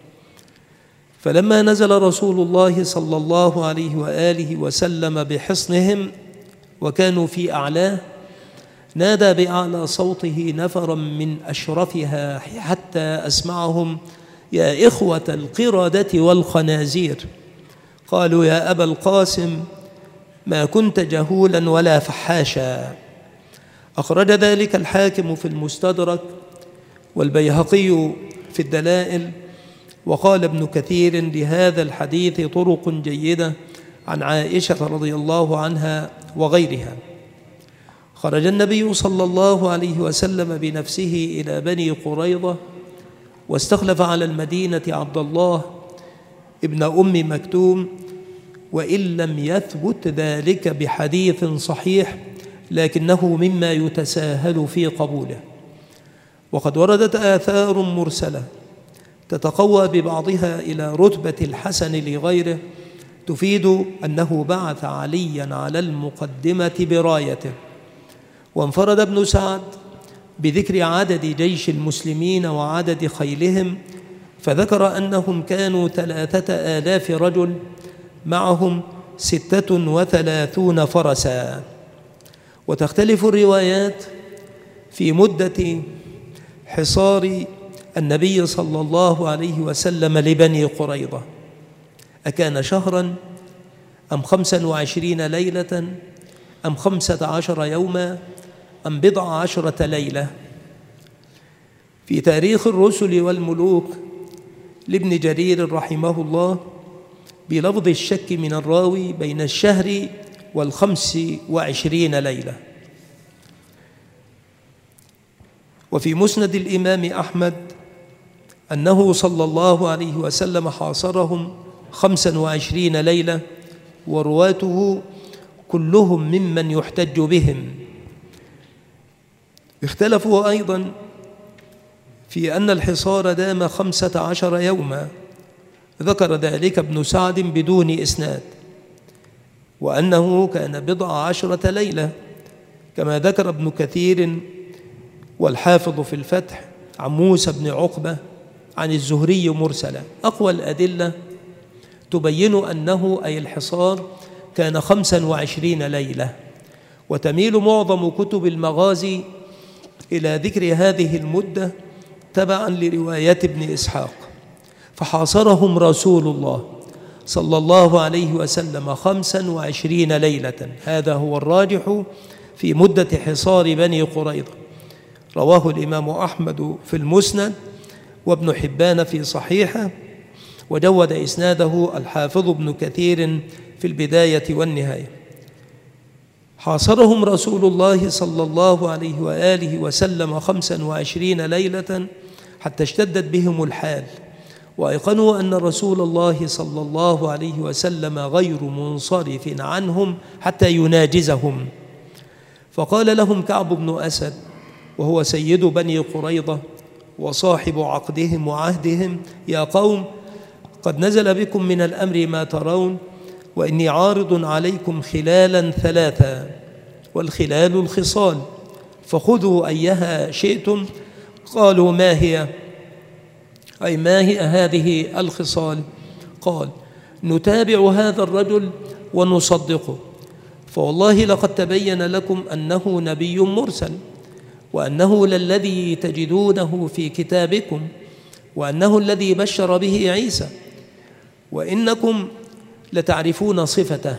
فلما نزل رسول الله صلى الله عليه وآله وسلم بحصنهم وكانوا في أعلاه، نادى بأعلى صوته نفرا من أشرفها حتى أسمعهم: يا إخوة القردة والخنازير. قالوا: يا أبا القاسم ما كنت جهولا ولا فحاشا. أخرج ذلك الحاكم في المستدرك والبيهقي في الدلائل. وقال ابن كثير: لهذا الحديث طرق جيدة عن عائشة رضي الله عنها وغيرها. خرج النبي صلى الله عليه وسلم بنفسه إلى بني قريظة، واستخلف على المدينة عبد الله ابن أم مكتوم، وإن لم يثبت ذلك بحديث صحيح لكنه مما يتساهل في قبوله. وقد وردت آثار مرسلة تتقوى ببعضها إلى رتبة الحسن لغيره تفيد أنه بعث عليا على المقدمة برايته. وانفرد ابن سعد بذكر عدد جيش المسلمين وعدد خيلهم، فذكر أنهم كانوا ثلاثة آلاف رجل معهم ستة وثلاثون فرسا. وتختلف الروايات في مدة حصار النبي صلى الله عليه وسلم لبني قريظة، أكان شهرا أم خمسا وعشرين ليلة أم خمسة عشر يوما أم بضع عشرة ليلة. في تاريخ الرسل والملوك لابن جرير رحمه الله بلفظ الشك من الراوي بين الشهر والخمس وعشرين ليلة. وفي مسند الإمام أحمد أنه صلى الله عليه وسلم حاصرهم خمسا وعشرين ليلة، ورواته كلهم ممن يحتج بهم. اختلفوا أيضا في أن الحصار دام خمسة عشر يوما، ذكر ذلك ابن سعد بدون إسناد. وأنه كان بضع عشرة ليلة كما ذكر ابن كثير والحافظ في الفتح عن موسى بن عقبة عن الزهري مرسلا. أقوى الأدلة تبين أنه أي الحصار كان خمسا وعشرين ليلة، وتميل معظم كتب المغازي إلى ذكر هذه المدة تبعا لرواية ابن إسحاق. فحاصرهم رسول الله صلى الله عليه وسلم خمسا وعشرين ليلة، هذا هو الراجح في مدة حصار بني قريظة. رواه الإمام أحمد في المسند وابن حبان في صحيحه، وجود إسناده الحافظ ابن كثير في البداية والنهاية. حاصرهم رسول الله صلى الله عليه وآله وسلم خمسا وعشرين ليلة حتى اشتدت بهم الحال، وأيقنوا أن رسول الله صلى الله عليه وسلم غير منصرف عنهم حتى يناجزهم. فقال لهم كعب بن أسد وهو سيد بني قريظة وصاحب عقدهم وعهدهم: يا قوم، قد نزل بكم من الأمر ما ترون، وإني عارض عليكم خلالا ثلاثة، والخلال الخصال، فخذوا أيها شئتم. قالوا: ما هي؟ أي ما هي هذه الخصال؟ قال: نتابع هذا الرجل ونصدقه، فوالله لقد تبين لكم أنه نبي مرسل، وأنه للذي تجدونه في كتابكم، وأنه الذي بشر به عيسى، وإنكم لتعرفون صفته،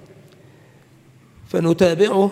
فنتابعه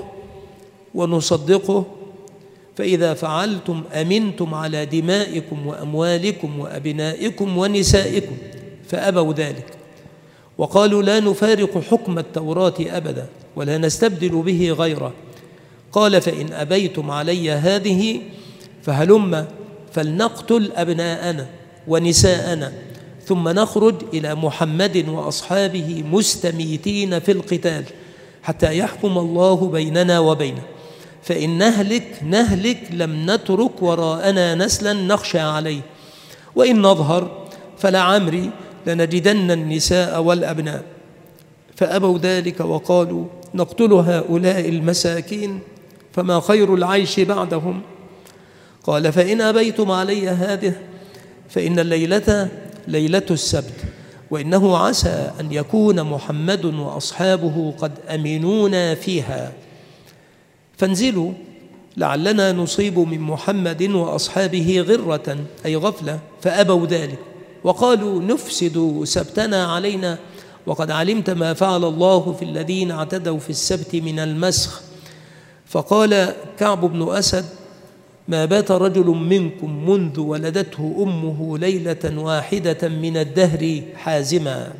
ونصدقه، فإذا فعلتم أمنتم على دمائكم وأموالكم وأبنائكم ونسائكم، فأبوا ذلك وقالوا: لا نفارق حكم التوراة أبدا ولا نستبدل به غيره. قال: فإن أبيتم علي هذه فهلم فلنقتل أبناءنا ونساءنا، ثم نخرج إلى محمد وأصحابه مستميتين في القتال حتى يحكم الله بيننا وبينه، فإن نهلك نهلك لم نترك وراءنا نسلا نخشى عليه، وإن نظهر فلعمري لنجدن النساء والأبناء. فأبوا ذلك وقالوا: نقتل هؤلاء المساكين فما خير العيش بعدهم. قال: فإن أبيتم علي هذه فإن الليلة ليلة السبت، وإنه عسى أن يكون محمد وأصحابه قد أمنونا فيها، فانزلوا لعلنا نصيب من محمد وأصحابه غرة أي غفلة. فأبوا ذلك وقالوا: نفسد سبتنا علينا، وقد علمت ما فعل الله في الذين اعتدوا في السبت من المسخ. فقال كعب بن أسد: ما بات رجل منكم منذ ولدته أمه ليلة واحدة من الدهر حازما.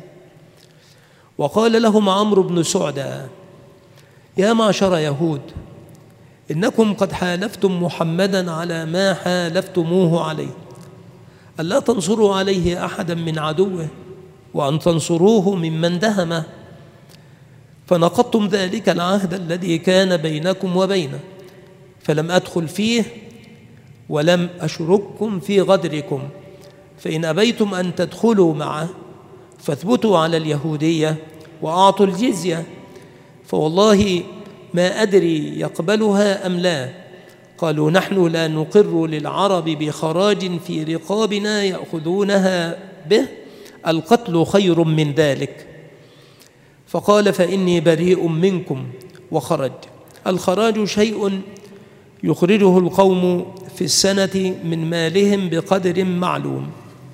وقال لهم عمرو بن سعدة: يا معشر يهود، إنكم قد حالفتم محمدا على ما حالفتموه عليه، ألا تنصروا عليه أحدا من عدوه، وأن تنصروه ممن دهمه، فنقضتم ذلك العهد الذي كان بينكم وبينه، فلم أدخل فيه ولم أشرككم في غدركم، فإن أبيتم أن تدخلوا معه فاثبتوا على اليهودية وأعطوا الجزية، فوالله ما أدري يقبلها أم لا. قالوا: نحن لا نقر للعرب بخراج في رقابنا يأخذونها به، القتل خير من ذلك. فقال: فإني بريء منكم. وخرج. الخراج شيء يخرجه القوم في السنة من مالهم بقدر معلوم.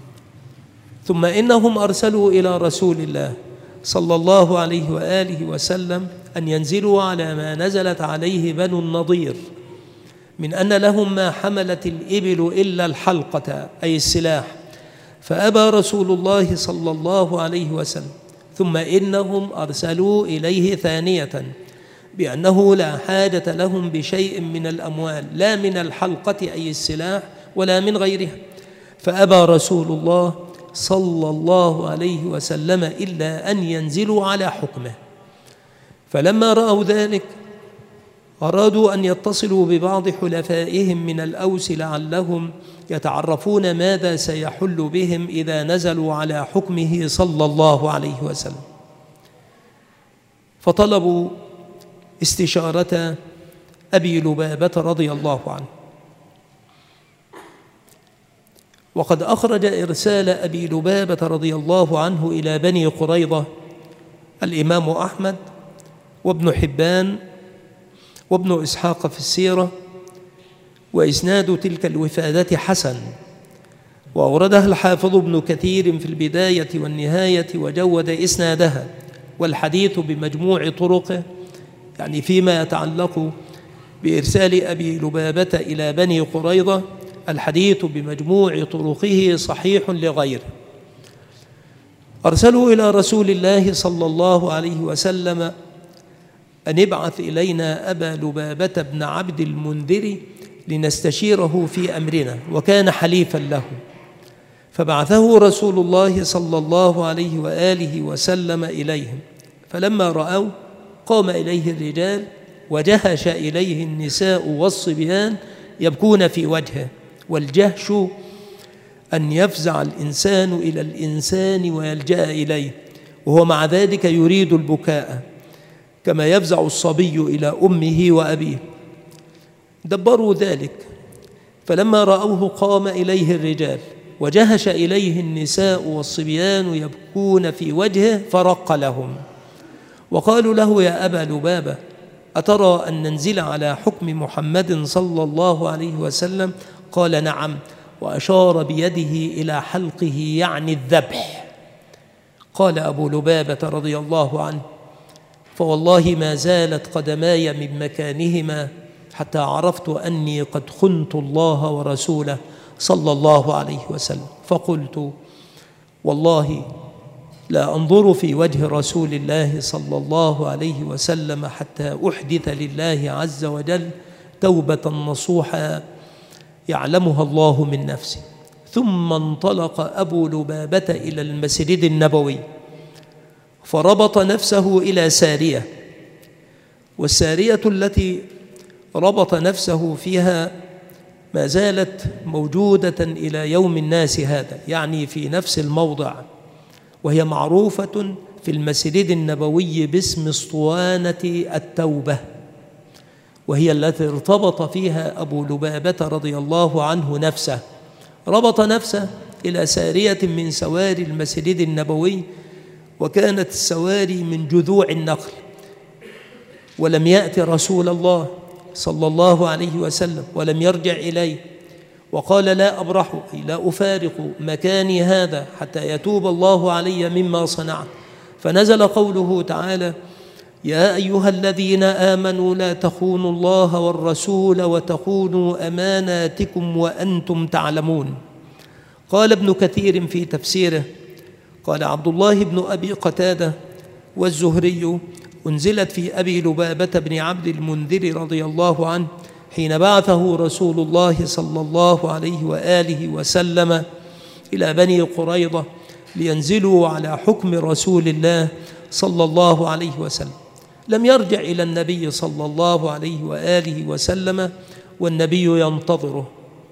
ثم إنهم أرسلوا إلى رسول الله صلى الله عليه وآله وسلم أن ينزلوا على ما نزلت عليه بنو النضير من أن لهم ما حملت الإبل إلا الحلقة أي السلاح، فأبى رسول الله صلى الله عليه وسلم. ثم إنهم أرسلوا إليه ثانية بأنه لا حاجة لهم بشيء من الأموال، لا من الحلقة أي السلاح ولا من غيرها، فأبى رسول الله صلى الله عليه وسلم إلا أن ينزلوا على حكمه. فلما رأوا ذلك أرادوا أن يتصلوا ببعض حلفائهم من الأوس لعلهم يتعرفون ماذا سيحل بهم إذا نزلوا على حكمه صلى الله عليه وسلم. فطلبوا استشارة أبي لبابة رضي الله عنه. وقد أخرج إرسال أبي لبابة رضي الله عنه إلى بني قريظة الإمام أحمد وابن حبان وابن إسحاق في السيرة، وإسناد تلك الوفادة حسن، وأوردها الحافظ ابن كثير في البداية والنهاية وجود إسنادها، والحديث بمجموع طرقه، يعني فيما يتعلق بإرسال أبي لبابة إلى بني قريظة الحديث بمجموع طرقه صحيح لغيره. أرسلوا إلى رسول الله صلى الله عليه وسلم أن ابعث إلينا أبا لبابة بن عبد المنذر لنستشيره في أمرنا، وكان حليفا له. فبعثه رسول الله صلى الله عليه وآله وسلم إليهم، فلما رأوا قام إليه الرجال وجهش إليه النساء والصبيان يبكون في وجهه. والجهش أن يفزع الإنسان إلى الإنسان ويلجأ إليه وهو مع ذلك يريد البكاء، كما يفزع الصبي إلى أمه وأبيه. دبروا ذلك، فلما رأوه قام إليه الرجال وجهش إليه النساء والصبيان يبكون في وجهه، فرق لهم وقالوا له: يا أبا لبابة، أترى أن ننزل على حكم محمد صلى الله عليه وسلم؟ قال: نعم، وأشار بيده إلى حلقه يعني الذبح. قال أبو لبابة رضي الله عنه: فوالله ما زالت قدماي من مكانهما حتى عرفت أني قد خنت الله ورسوله صلى الله عليه وسلم، فقلت: والله لا أنظر في وجه رسول الله صلى الله عليه وسلم حتى أحدث لله عز وجل توبة نصوحا يعلمها الله من نفسي. ثم انطلق أبو لبابة إلى المسجد النبوي فربط نفسه إلى سارية، والسارية التي ربط نفسه فيها ما زالت موجودة إلى يوم الناس هذا، يعني في نفس الموضع، وهي معروفة في المسجد النبوي باسم اسطوانة التوبة، وهي التي ارتبط فيها أبو لبابة رضي الله عنه نفسه. ربط نفسه إلى سارية من سواري المسجد النبوي، وكانت السواري من جذوع النخل، ولم يأت رسول الله صلى الله عليه وسلم ولم يرجع إليه، وقال: لا أبرح، لا أفارق مكاني هذا حتى يتوب الله علي مما صنعت. فنزل قوله تعالى: يا أيها الذين آمنوا لا تخونوا الله والرسول وتخونوا أماناتكم وأنتم تعلمون. قال ابن كثير في تفسيره: قال عبد الله بن أبي قتادة والزهري: أنزلت في أبي لبابة بن عبد المنذر رضي الله عنه حين بعثه رسول الله صلى الله عليه وآله وسلم إلى بني قريظة لينزلوا على حكم رسول الله صلى الله عليه وسلم. لم يرجع إلى النبي صلى الله عليه وآله وسلم والنبي ينتظره.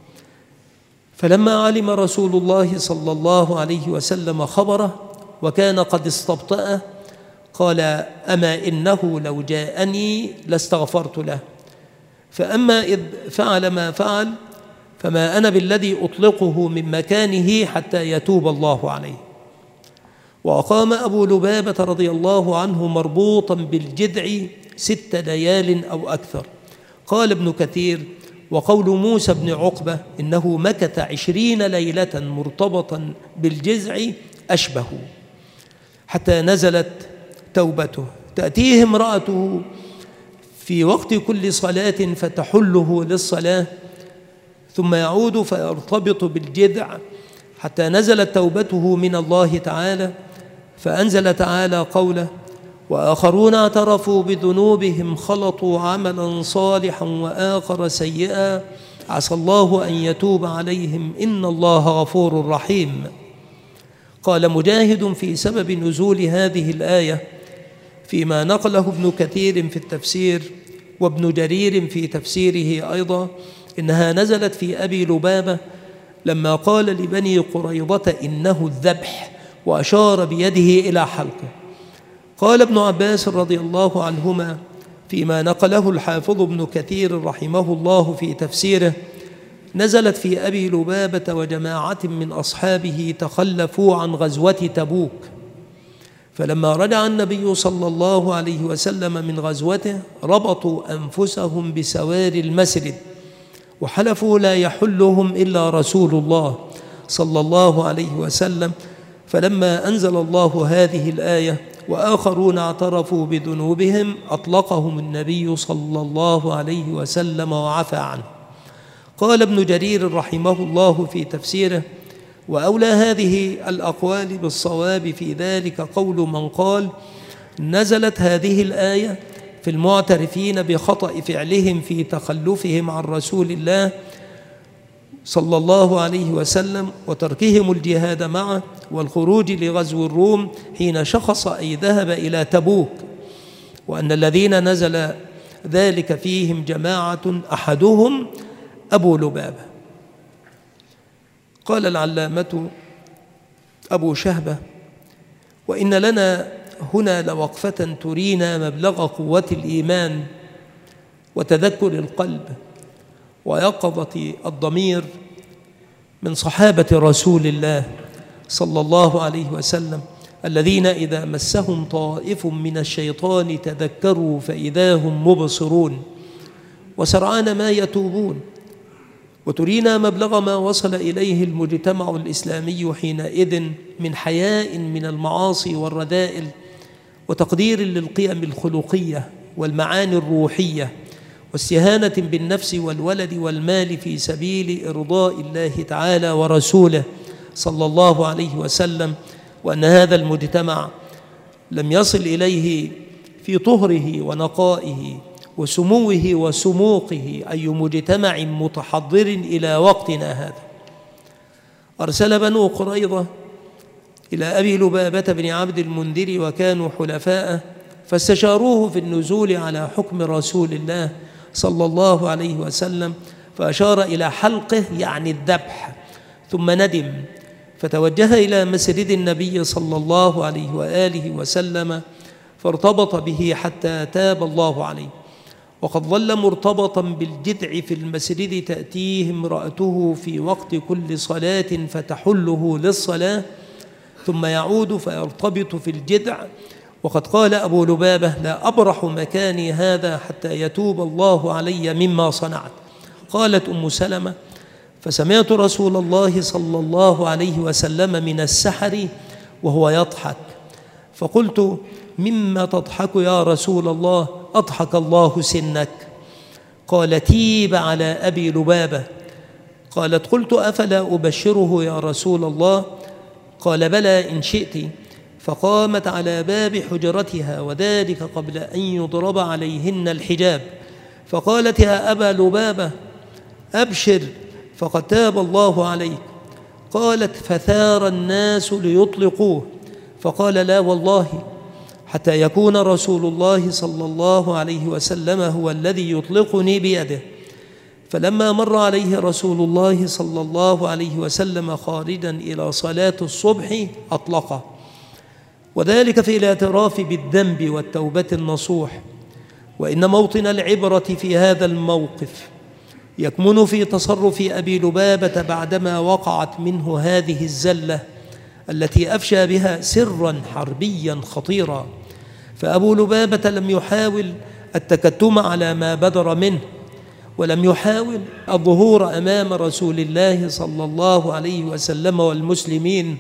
فلما علم رسول الله صلى الله عليه وسلم خبره وكان قد استبطأ، قال: أما إنه لو جاءني لاستغفرت له، فأما إذ فعل ما فعل فما أنا بالذي أطلقه من مكانه حتى يتوب الله عليه. وأقام أبو لبابة رضي الله عنه مربوطا بالجذع ست ليال أو أكثر. قال ابن كثير: وقول موسى بن عقبة إنه مكث عشرين ليلة مرتبطا بالجذع أشبه، حتى نزلت توبته. تأتيه امرأته في وقت كل صلاة فتحله للصلاة، ثم يعود فيرتبط بالجذع حتى نزلت توبته من الله تعالى، فأنزل تعالى قوله: وآخرون اعترفوا بذنوبهم خلطوا عملا صالحا وآخر سيئا عسى الله أن يتوب عليهم إن الله غفور رحيم. قال مجاهد في سبب نزول هذه الآية فيما نقله ابن كثير في التفسير وابن جرير في تفسيره أيضا، إنها نزلت في أبي لبابة لما قال لبني قريظة إنه الذبح، وأشار بيده إلى حلقه. قال ابن عباس رضي الله عنهما فيما نقله الحافظ ابن كثير رحمه الله في تفسيره: نزلت في أبي لبابة وجماعة من أصحابه تخلفوا عن غزوة تبوك، فلما رجع النبي صلى الله عليه وسلم من غزوته ربطوا أنفسهم بسوار المسجد وحلفوا لا يحلهم إلا رسول الله صلى الله عليه وسلم، فلما أنزل الله هذه الآية: وآخرون اعترفوا بذنوبهم، أطلقهم النبي صلى الله عليه وسلم وعفى عنه. قال ابن جرير رحمه الله في تفسيره: وأولى هذه الأقوال بالصواب في ذلك قول من قال: نزلت هذه الآية في المعترفين بخطأ فعلهم في تخلفهم عن رسول الله صلى الله عليه وسلم وتركهم الجهاد معه والخروج لغزو الروم حين شخص أي ذهب إلى تبوك، وأن الذين نزل ذلك فيهم جماعة أحدهم أبو لبابة. قال العلامة أبو شهبة: وإن لنا هنا لوقفة ترينا مبلغ قوة الإيمان وتذكر القلب ويقظة الضمير من صحابة رسول الله صلى الله عليه وسلم، الذين إذا مسهم طائف من الشيطان تذكروا فإذا هم مبصرون وسرعان ما يتوبون. وترينا مبلغ ما وصل إليه المجتمع الإسلامي حينئذ من حياء من المعاصي والرذائل وتقدير للقيم الخلقية والمعاني الروحية واستهانة بالنفس والولد والمال في سبيل إرضاء الله تعالى ورسوله صلى الله عليه وسلم، وأن هذا المجتمع لم يصل إليه في طهره ونقائه وسموه وسموقه أي مجتمع متحضر إلى وقتنا هذا. أرسل بنو قريظة إلى أبي لبابة بن عبد المنذر وكانوا حلفاءه، فاستشاروه في النزول على حكم رسول الله صلى الله عليه وسلم، فأشار إلى حلقه يعني الذبح، ثم ندم فتوجه إلى مسجد النبي صلى الله عليه وآله وسلم فارتبط به حتى تاب الله عليه. وقد ظل مرتبطا بالجذع في المسجد تأتيه امرأته في وقت كل صلاة فتحله للصلاة ثم يعود فيرتبط في الجذع. وقد قال أبو لبابة: لا أبرح مكاني هذا حتى يتوب الله علي مما صنعت. قالت أم سلمة: فسمعت رسول الله صلى الله عليه وسلم من السحر وهو يضحك، فقلت: مما تضحك يا رسول الله؟ أضحك الله سنك. قال: تيب على أبي لبابة. قالت: قلت: أفلا أبشره يا رسول الله؟ قال: بلى إن شئت. فقامت على باب حجرتها وذلك قبل أن يضرب عليهن الحجاب، فقالت: يا أبا لبابة أبشر فقد تاب الله عليك. قالت: فثار الناس ليطلقوه، فقال: لا والله حتى يكون رسول الله صلى الله عليه وسلم هو الذي يطلقني بيده. فلما مر عليه رسول الله صلى الله عليه وسلم خارجا إلى صلاة الصبح أطلقه، وذلك في الاعتراف بالذنب والتوبة النصوح. وإن موطن العبرة في هذا الموقف يكمن في تصرف أبي لبابة بعدما وقعت منه هذه الزلة التي أفشى بها سرا حربيا خطيرا. فأبو لبابة لم يحاول التكتم على ما بدر منه، ولم يحاول الظهور أمام رسول الله صلى الله عليه وسلم والمسلمين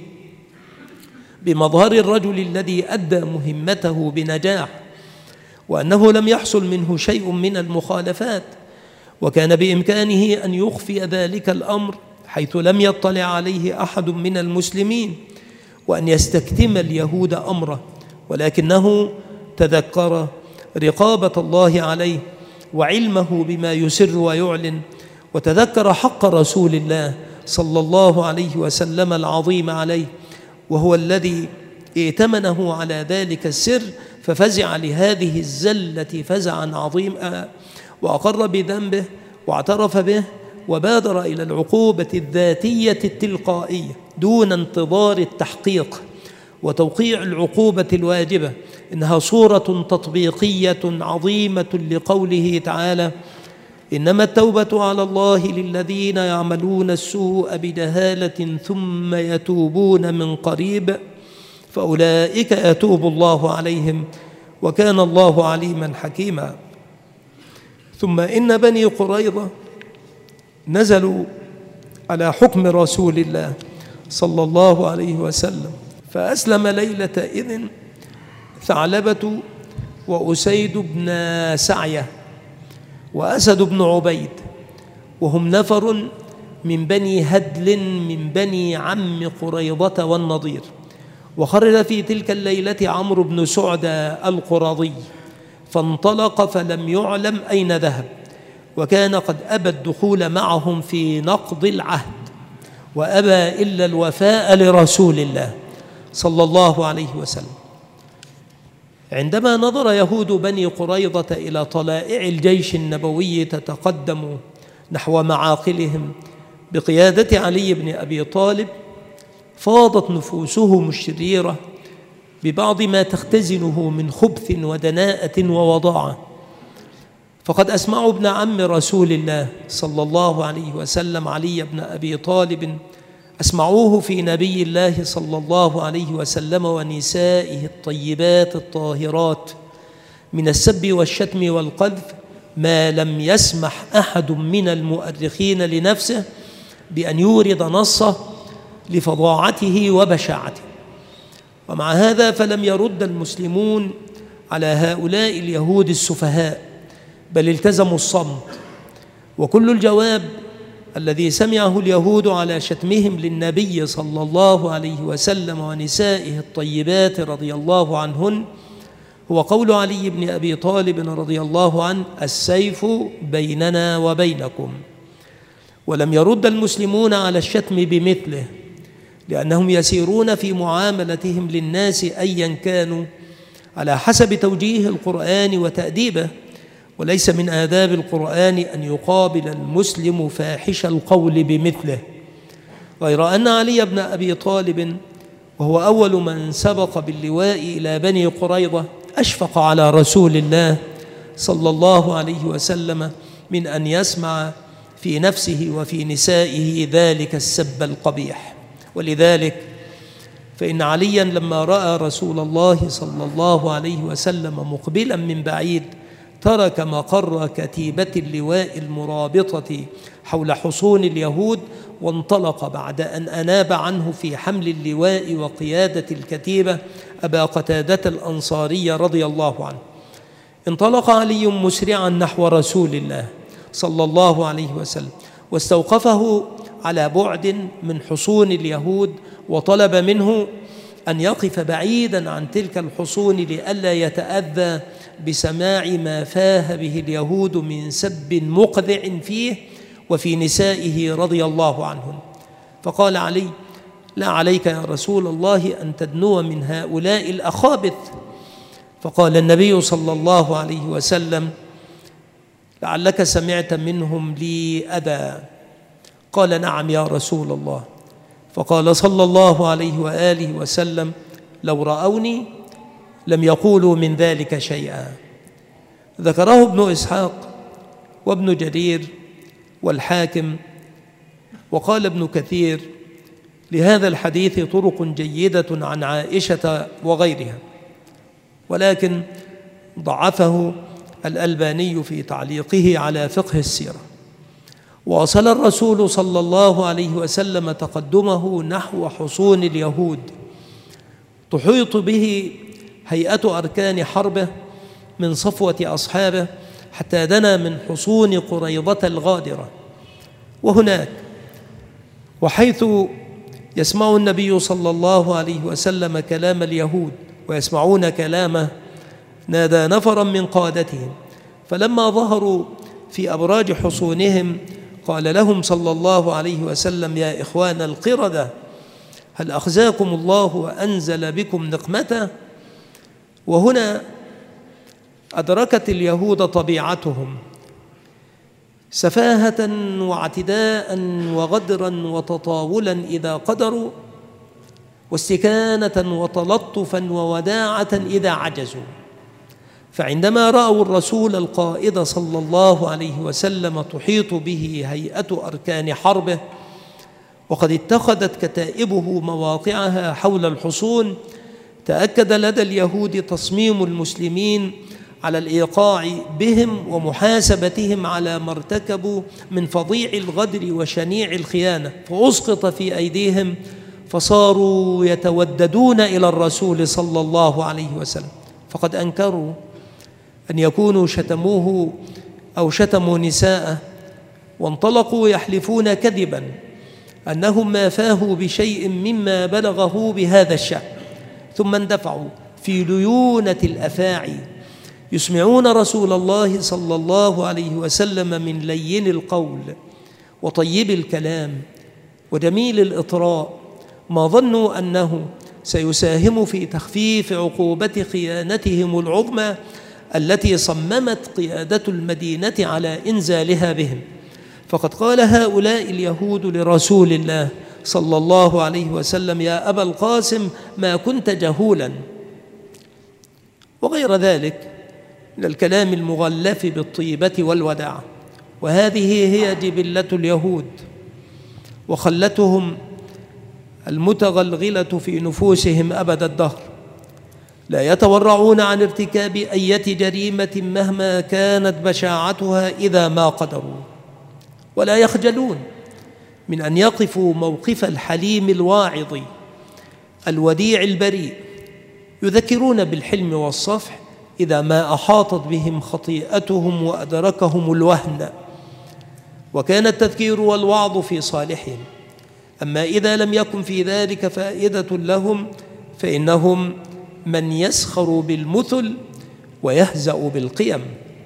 بمظهر الرجل الذي أدى مهمته بنجاح، وأنه لم يحصل منه شيء من المخالفات، وكان بإمكانه أن يخفي ذلك الأمر حيث لم يطلع عليه أحد من المسلمين، وأن يستكتم اليهود أمره، ولكنه تذكر رقابة الله عليه وعلمه بما يسر ويعلن، وتذكر حق رسول الله صلى الله عليه وسلم العظيم عليه، وهو الذي ائتمنه على ذلك السر، ففزع لهذه الزلة فزعا عظيما وأقر بذنبه واعترف به وبادر إلى العقوبة الذاتية التلقائية دون انتظار التحقيق. وتوقيع العقوبة الواجبة، إنها صورة تطبيقية عظيمة لقوله تعالى: إنما التوبة على الله للذين يعملون السوء بجهالة ثم يتوبون من قريب فأولئك يتوب الله عليهم وكان الله عليما حكيما. ثم إن بني قريظة نزلوا على حكم رسول الله صلى الله عليه وسلم، فأسلم ليلة إذن ثعلبة وأسيد بن سعية وأسد بن عبيد، وهم نفر من بني هدل من بني عم قريظة والنضير. وخرج في تلك الليلة عمرو بن سعدة القرظي فانطلق فلم يعلم أين ذهب، وكان قد أبى الدخول معهم في نقض العهد، وأبى إلا الوفاء لرسول الله صلى الله عليه وسلم. عندما نظر يهود بني قريظة إلى طلائع الجيش النبوي تتقدم نحو معاقلهم بقيادة علي بن أبي طالب، فاضت نفوسهم الشريرة ببعض ما تختزنه من خبث ودناءة ووضاعة، فقد أسمعوا ابن عم رسول الله صلى الله عليه وسلم علي بن أبي طالب، أسمعوه في نبي الله صلى الله عليه وسلم ونسائه الطيبات الطاهرات من السب والشتم والقذف ما لم يسمح أحد من المؤرخين لنفسه بأن يورد نصه لفظاعته وبشاعته. ومع هذا فلم يرد المسلمون على هؤلاء اليهود السفهاء، بل التزموا الصمت. وكل الجواب الذي سمعه اليهود على شتمهم للنبي صلى الله عليه وسلم ونسائه الطيبات رضي الله عنهن هو قول علي بن أبي طالب رضي الله عنه: السيف بيننا وبينكم. ولم يرد المسلمون على الشتم بمثله، لأنهم يسيرون في معاملتهم للناس أيا كانوا على حسب توجيه القرآن وتأديبه، وليس من آداب القرآن أن يقابل المسلم فاحش القول بمثله. غير أن علي بن أبي طالب وهو أول من سبق باللواء إلى بني قريظة أشفق على رسول الله صلى الله عليه وسلم من أن يسمع في نفسه وفي نسائه ذلك السب القبيح. ولذلك فإن عليا لما رأى رسول الله صلى الله عليه وسلم مقبلا من بعيد ترك مقر كتيبة اللواء المرابطة حول حصون اليهود، وانطلق بعد أن أناب عنه في حمل اللواء وقيادة الكتيبة أبا قتادة الأنصاري رضي الله عنه. انطلق علي مسرعا نحو رسول الله صلى الله عليه وسلم، واستوقفه على بعد من حصون اليهود، وطلب منه أن يقف بعيدا عن تلك الحصون لئلا يتأذى بسماع ما فاه به اليهود من سب مقذع فيه وفي نسائه رضي الله عنهم. فقال علي: لا عليك يا رسول الله أن تدنو من هؤلاء الأخابث. فقال النبي صلى الله عليه وسلم: لعلك سمعت منهم لي أذى. قال: نعم يا رسول الله. فقال صلى الله عليه وآله وسلم: لو رأوني لم يقولوا من ذلك شيئا. ذكره ابن إسحاق وابن جرير والحاكم. وقال ابن كثير: لهذا الحديث طرق جيدة عن عائشة وغيرها، ولكن ضعفه الألباني في تعليقه على فقه السيرة. واصل الرسول صلى الله عليه وسلم تقدمه نحو حصون اليهود تحيط به هيئة أركان حربه من صفوة أصحابه حتى دنا من حصون قريظة الغادرة. وهناك وحيث يسمع النبي صلى الله عليه وسلم كلام اليهود ويسمعون كلامه، نادى نفرا من قادتهم، فلما ظهروا في أبراج حصونهم قال لهم صلى الله عليه وسلم: يا إخوان القردة، هل أخزاكم الله وأنزل بكم نقمته؟ وهنا أدركت اليهود طبيعتهم سفاهة واعتداء وغدرا وتطاولا إذا قدروا، واستكانة وتلطفا ووداعة إذا عجزوا. فعندما رأوا الرسول القائد صلى الله عليه وسلم تحيط به هيئة أركان حربه وقد اتخذت كتائبه مواقعها حول الحصون، تأكد لدى اليهود تصميم المسلمين على الإيقاع بهم ومحاسبتهم على ما ارتكبوا من فظيع الغدر وشنيع الخيانة، فأسقط في أيديهم فصاروا يتوددون إلى الرسول صلى الله عليه وسلم، فقد أنكروا أن يكونوا شتموه أو شتموا نساءه، وانطلقوا يحلفون كذبا أنهم ما فاهوا بشيء مما بلغه بهذا الشأن، ثم اندفعوا في ليونة الأفاعي يسمعون رسول الله صلى الله عليه وسلم من لين القول وطيب الكلام وجميل الإطراء ما ظنوا أنه سيساهم في تخفيف عقوبة خيانتهم العظمى التي صممت قيادة المدينة على إنزالها بهم. فقد قال هؤلاء اليهود لرسول الله صلى الله عليه وسلم: يا أبا القاسم ما كنت جهولا، وغير ذلك من الكلام المغلف بالطيبة والوداعة. وهذه هي جبلة اليهود وخلتهم المتغلغلة في نفوسهم أبد الدهر، لا يتورعون عن ارتكاب أي جريمة مهما كانت بشاعتها إذا ما قدروا، ولا يخجلون من أن يقفوا موقف الحليم الواعظ الوديع البريء، يذكرون بالحلم والصفح إذا ما أحاطت بهم خطيئتهم وأدركهم الوهن، وكان التذكير والوعظ في صالحهم. أما إذا لم يكن في ذلك فائدة لهم فإنهم من يسخر بالمثل ويهزأ بالقيم.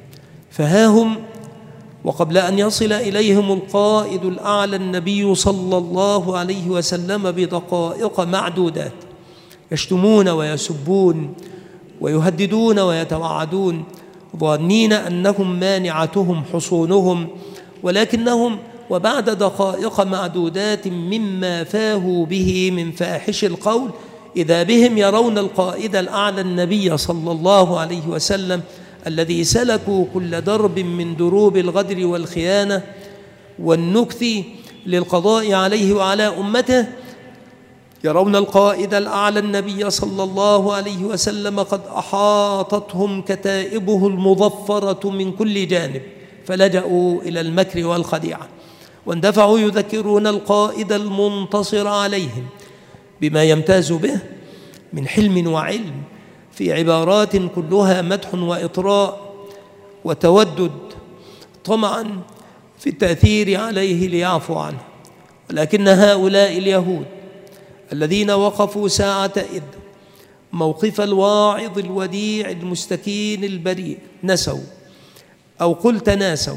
فها هم وقبل أن يصل إليهم القائد الأعلى النبي صلى الله عليه وسلم بدقائق معدودات يشتمون ويسبون ويهددون ويتوعدون، ظانين أنهم مانعتهم حصونهم، ولكنهم وبعد دقائق معدودات مما فاهوا به من فاحش القول إذا بهم يرون القائد الأعلى النبي صلى الله عليه وسلم الذي سلكوا كل درب من دروب الغدر والخيانة والنكث للقضاء عليه وعلى أمته، يرون القائد الأعلى النبي صلى الله عليه وسلم قد أحاطتهم كتائبه المظفرة من كل جانب، فلجأوا إلى المكر والخديعة، واندفعوا يذكرون القائد المنتصر عليهم بما يمتاز به من حلم وعلم في عبارات كلها مدح وإطراء وتودد، طمعا في التأثير عليه ليعفو عنه. ولكن هؤلاء اليهود الذين وقفوا ساعة إذ موقف الواعظ الوديع المستكين البريء نسوا أو قل تناسوا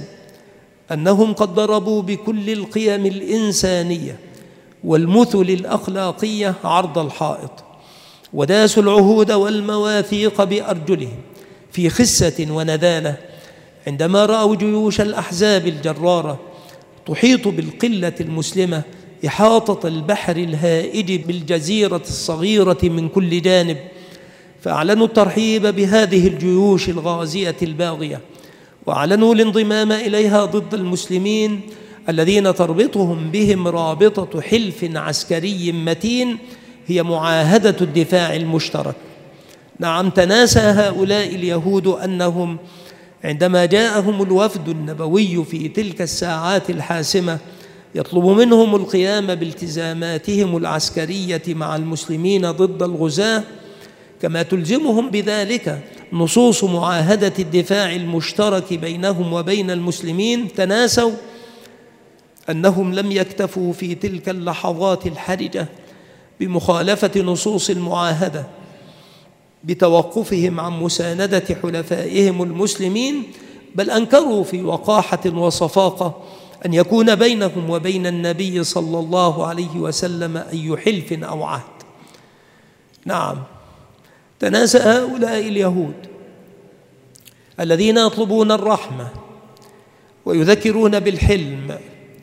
أنهم قد ضربوا بكل القيم الإنسانية والمثل الأخلاقية عرض الحائط، وداسوا العهود والمواثيق بأرجلهم في خسة ونذالة عندما رأوا جيوش الأحزاب الجرارة تحيط بالقلة المسلمة إحاطة البحر الهائج بالجزيرة الصغيرة من كل جانب، فأعلنوا الترحيب بهذه الجيوش الغازية الباغية، وأعلنوا الانضمام إليها ضد المسلمين الذين تربطهم بهم رابطة حلف عسكري متين هي معاهدة الدفاع المشترك. نعم، تناسى هؤلاء اليهود أنهم عندما جاءهم الوفد النبوي في تلك الساعات الحاسمة يطلب منهم القيام بالتزاماتهم العسكرية مع المسلمين ضد الغزاة كما تلزمهم بذلك نصوص معاهدة الدفاع المشترك بينهم وبين المسلمين، تناسوا أنهم لم يكتفوا في تلك اللحظات الحرجة بمخالفة نصوص المعاهدة بتوقفهم عن مساندة حلفائهم المسلمين، بل أنكروا في وقاحة وصفاقة أن يكون بينهم وبين النبي صلى الله عليه وسلم أي حلف أو عهد. نعم، تناسى هؤلاء اليهود الذين يطلبون الرحمة ويذكرون بالحلم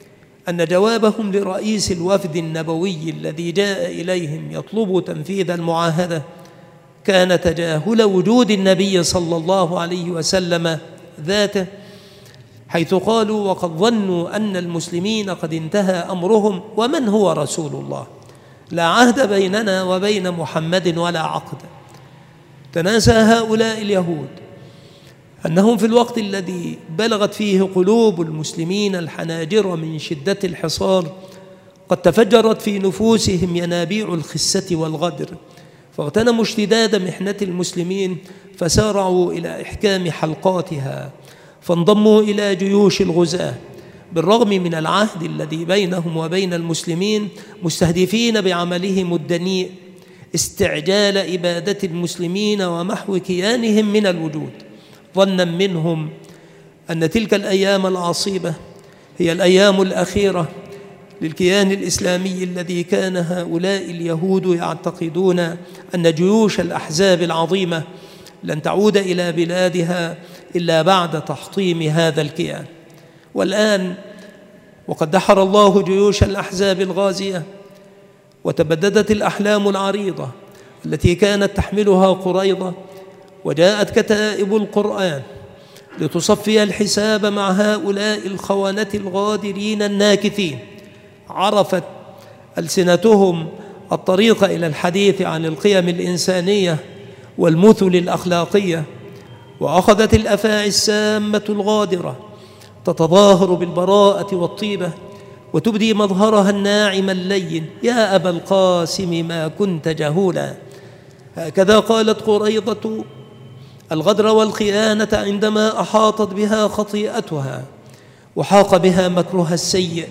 أن جوابهم لرئيس الوفد النبوي الذي جاء إليهم يطلب تنفيذ المعاهدة كان تجاهل وجود النبي صلى الله عليه وسلم ذاته، حيث قالوا: وقد ظنوا أن المسلمين قد انتهى أمرهم، ومن هو رسول الله؟ لا عهد بيننا وبين محمد ولا عقد. تناسى هؤلاء اليهود أنهم في الوقت الذي بلغت فيه قلوب المسلمين الحناجر من شدة الحصار قد تفجرت في نفوسهم ينابيع الخسة والغدر، فاغتنموا اشتداد محنة المسلمين فسارعوا إلى إحكام حلقاتها، فانضموا إلى جيوش الغزاة بالرغم من العهد الذي بينهم وبين المسلمين، مستهدفين بعملهم الدنيء استعجال إبادة المسلمين ومحو كيانهم من الوجود، ظنا منهم أن تلك الأيام العصيبة هي الأيام الأخيرة للكيان الإسلامي الذي كان هؤلاء اليهود يعتقدون أن جيوش الأحزاب العظيمة لن تعود إلى بلادها إلا بعد تحطيم هذا الكيان. والآن وقد دحر الله جيوش الأحزاب الغازية، وتبددت الأحلام العريضة التي كانت تحملها قريضة، وجاءت كتائب القرآن لتصفي الحساب مع هؤلاء الخونة الغادرين الناكثين. عرفت ألسنتهم الطريق إلى الحديث عن القيم الإنسانية والمثل الأخلاقية، وأخذت الأفاعي السامة الغادرة تتظاهر بالبراءة والطيبة وتبدي مظهرها الناعم اللين: يا أبا القاسم ما كنت جهولا. هكذا قالت قريضة الغدر والخيانة عندما أحاطت بها خطيئتها وحاق بها مكرها السيء،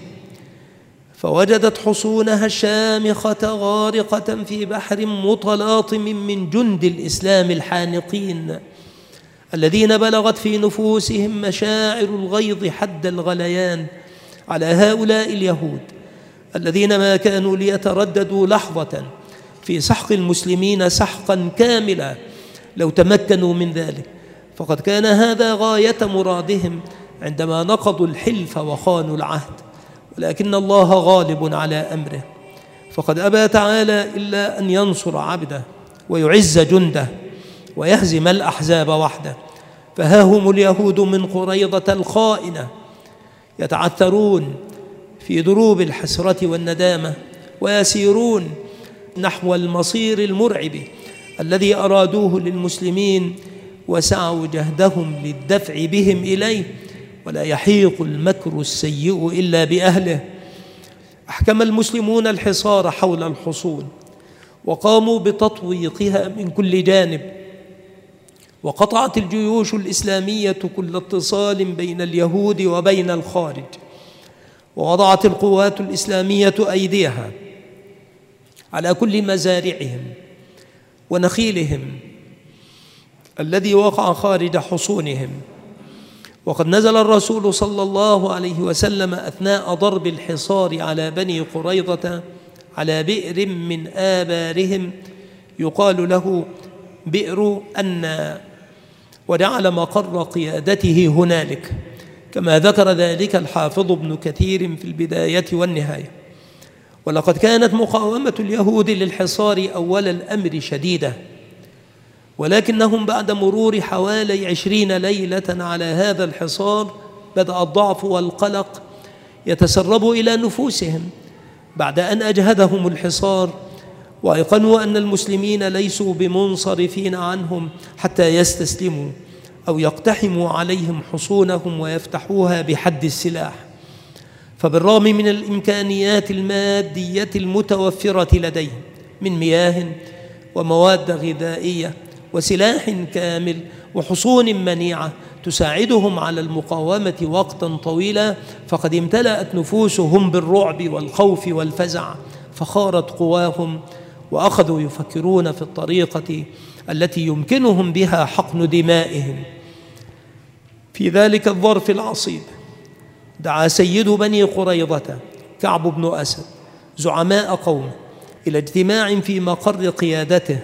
فوجدت حصونها الشامخة غارقة في بحر متلاطم من جند الإسلام الحانقين الذين بلغت في نفوسهم مشاعر الغيظ حد الغليان على هؤلاء اليهود الذين ما كانوا ليترددوا لحظة في سحق المسلمين سحقا كاملا لو تمكنوا من ذلك، فقد كان هذا غاية مرادهم عندما نقضوا الحلف وخانوا العهد. ولكن الله غالب على أمره، فقد أبى تعالى إلا أن ينصر عبده ويعز جنده ويهزم الأحزاب وحده. فها هم اليهود من قريضة الخائنة يتعثرون في دروب الحسرة والندامة، ويسيرون نحو المصير المرعب الذي أرادوه للمسلمين، وسعوا جهدهم للدفع بهم إليه، ولا يحيق المكر السيء إلا بأهله. أحكم المسلمون الحصار حول الحصون وقاموا بتطويقها من كل جانب، وقطعت الجيوش الإسلامية كل اتصال بين اليهود وبين الخارج، ووضعت القوات الإسلامية أيديها على كل مزارعهم ونخيلهم الذي وقع خارج حصونهم. وقد نزل الرسول صلى الله عليه وسلم أثناء ضرب الحصار على بني قريظة على بئر من آبارهم يقال له بئر أن، وجعل مقر قيادته هنالك، كما ذكر ذلك الحافظ ابن كثير في البداية والنهاية. ولقد كانت مقاومة اليهود للحصار أول الأمر شديدة، ولكنهم بعد مرور حوالي عشرين ليلة على هذا الحصار بدأ الضعف والقلق يتسرب إلى نفوسهم بعد أن أجهدهم الحصار، وأيقنوا أن المسلمين ليسوا بمنصرفين عنهم حتى يستسلموا أو يقتحموا عليهم حصونهم ويفتحوها بحد السلاح. فبالرغم من الإمكانيات المادية المتوفرة لديهم من مياه ومواد غذائية وسلاح كامل وحصون منيعة تساعدهم على المقاومة وقتا طويلا، فقد امتلأت نفوسهم بالرعب والخوف والفزع، فخارت قواهم وأخذوا يفكرون في الطريقة التي يمكنهم بها حقن دمائهم. في ذلك الظرف العصيب دعا سيد بني قريظة كعب بن أسد زعماء قومه إلى اجتماع في مقر قيادته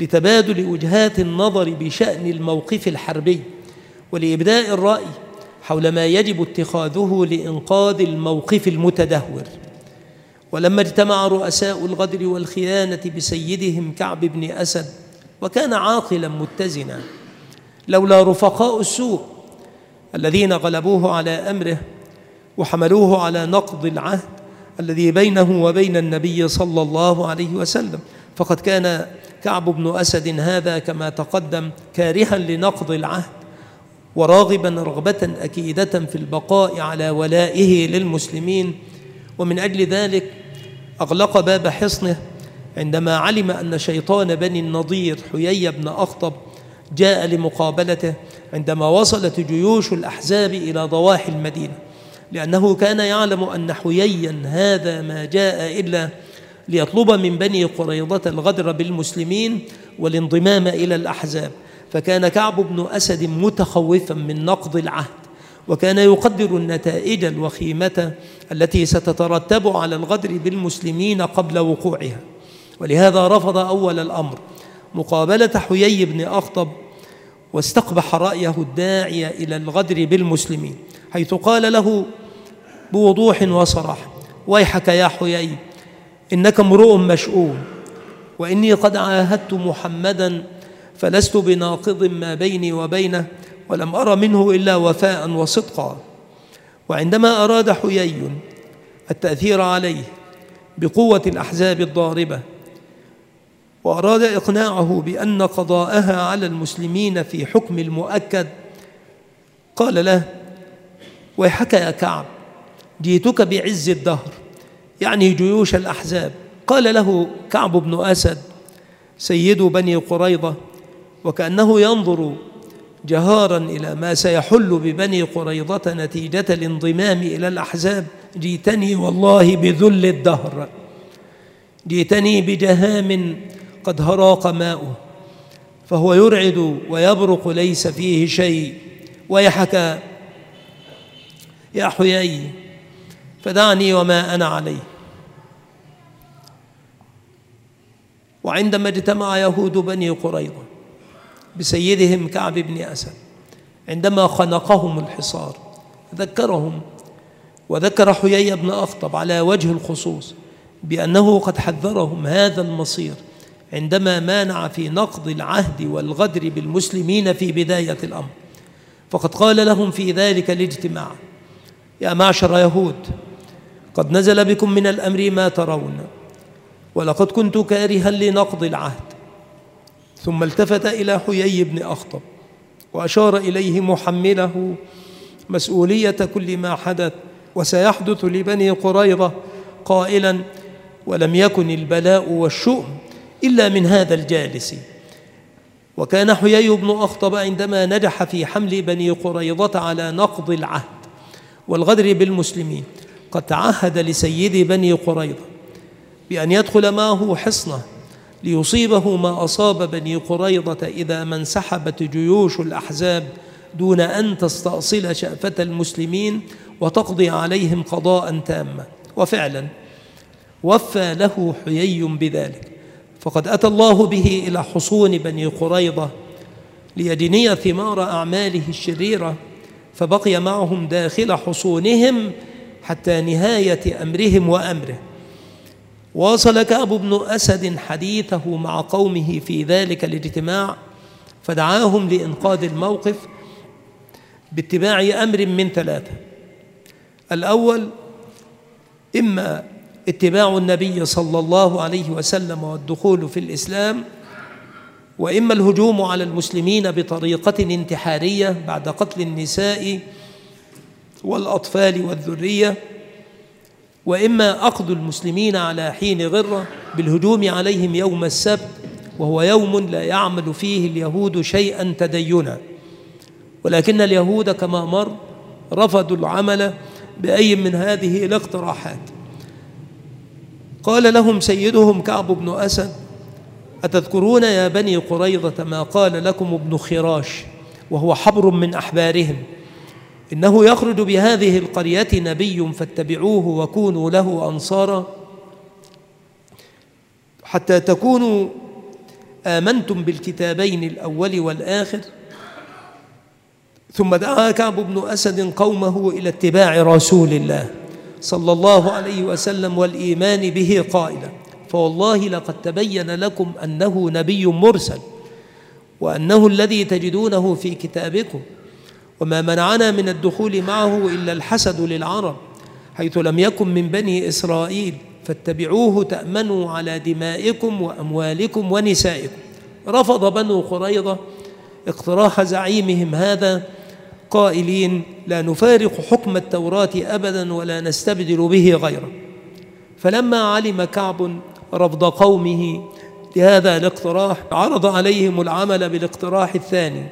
لتبادل وجهات النظر بشأن الموقف الحربي ولإبداء الرأي حول ما يجب اتخاذه لإنقاذ الموقف المتدهور. ولما اجتمع رؤساء الغدر والخيانة بسيدهم كعب بن أسد، وكان عاقلا متزنا، لولا رفقاء السوء الذين غلبوه على أمره وحملوه على نقض العهد الذي بينه وبين النبي صلى الله عليه وسلم. فقد كان كعب بن أسد هذا كما تقدم كارها لنقض العهد، وراغبا رغبة أكيدة في البقاء على ولائه للمسلمين، ومن أجل ذلك أغلق باب حصنه عندما علم أن شيطان بني النضير حيي بن أخطب جاء لمقابلته عندما وصلت جيوش الأحزاب إلى ضواحي المدينة، لأنه كان يعلم أن حييا هذا ما جاء إلا ليطلب من بني قريظة الغدر بالمسلمين والانضمام إلى الأحزاب. فكان كعب بن أسد متخوفا من نقض العهد، وكان يقدر النتائج الوخيمة التي ستترتب على الغدر بالمسلمين قبل وقوعها، ولهذا رفض أول الأمر مقابلة حيي بن أخطب، واستقبح رأيه الداعي إلى الغدر بالمسلمين، حيث قال له بوضوح وصراحة: ويحك يا حيي، إنك امرؤ مشؤوم، وإني قد عاهدت محمدا فلست بناقض ما بيني وبينه، ولم أرى منه إلا وفاء وصدقا. وعندما أراد حيي التأثير عليه بقوة الأحزاب الضاربة، وأراد إقناعه بأن قضاءها على المسلمين في حكم المؤكد، قال له: ويحك يا كعب، جئتك بعز الدهر، يعني جيوش الأحزاب. قال له كعب بن أسد سيد بني قريظة، وكأنه ينظر جهارا إلى ما سيحل ببني قريظة نتيجة الانضمام إلى الأحزاب: جئتني والله بذل الدهر، جئتني بجهام قد هراق ماؤه، فهو يرعد ويبرق ليس فيه شيء. ويحك يا حيي، فدعني وما أنا عليه. وعندما اجتمع يهود بني قريظة بسيدهم كعب بن أسد عندما خنقهم الحصار، ذكرهم وذكر حيي بن أخطب على وجه الخصوص بأنه قد حذرهم هذا المصير عندما مانع في نقض العهد والغدر بالمسلمين في بداية الأمر. فقد قال لهم في ذلك الاجتماع: يا معشر يهود، قد نزل بكم من الأمر ما ترون، ولقد كنت كارها لنقض العهد. ثم التفت إلى حيي بن أخطب وأشار إليه محمله مسؤولية كل ما حدث وسيحدث لبني قريظة، قائلا: ولم يكن البلاء والشؤم إلا من هذا الجالس. وكان حيي بن أخطب عندما نجح في حمل بني قريظة على نقض العهد والغدر بالمسلمين قد تعهد لسيد بني قريظة بأن يدخل معه حصنه ليصيبه ما أصاب بني قريظة إذا ما انسحبت جيوش الأحزاب دون أن تستأصل شأفة المسلمين وتقضي عليهم قضاء تاما. وفعلا وفى له حيي بذلك، فقد أتى الله به إلى حصون بني قريظة ليجني ثمار أعماله الشريرة، فبقي معهم داخل حصونهم حتى نهاية أمرهم وأمره. واصل كعب بن أسد حديثه مع قومه في ذلك الاجتماع، فدعاهم لإنقاذ الموقف باتباع أمر من ثلاثة: الأول إما اتباع النبي صلى الله عليه وسلم والدخول في الإسلام، وإما الهجوم على المسلمين بطريقة انتحارية بعد قتل النساء والأطفال والذرية، وإما أخذ المسلمين على حين غرة بالهجوم عليهم يوم السبت، وهو يوم لا يعمل فيه اليهود شيئا تدينا، ولكن اليهود كما مر رفضوا العمل بأي من هذه الاقتراحات. قال لهم سيدهم كعب بن أسد: أتذكرون يا بني قريظة ما قال لكم ابن خراش وهو حبر من أحبارهم؟ إنه يخرج بهذه القرية نبي فاتبعوه وكونوا له أنصارا حتى تكونوا آمنتم بالكتابين الأول والآخر. ثم دعا كعب بن أسد قومه إلى اتباع رسول الله صلى الله عليه وسلم والإيمان به قائلا: فوالله لقد تبين لكم أنه نبي مرسل، وأنه الذي تجدونه في كتابكم، وما منعنا من الدخول معه إلا الحسد للعرب، حيث لم يكن من بني إسرائيل، فاتبعوه تأمنوا على دمائكم وأموالكم ونسائكم. رفض بنو قريظة اقتراح زعيمهم هذا قائلين: لا نفارق حكم التوراة أبدا ولا نستبدل به غيره. فلما علم كعب رفض قومه لهذا الاقتراح عرض عليهم العمل بالاقتراح الثاني،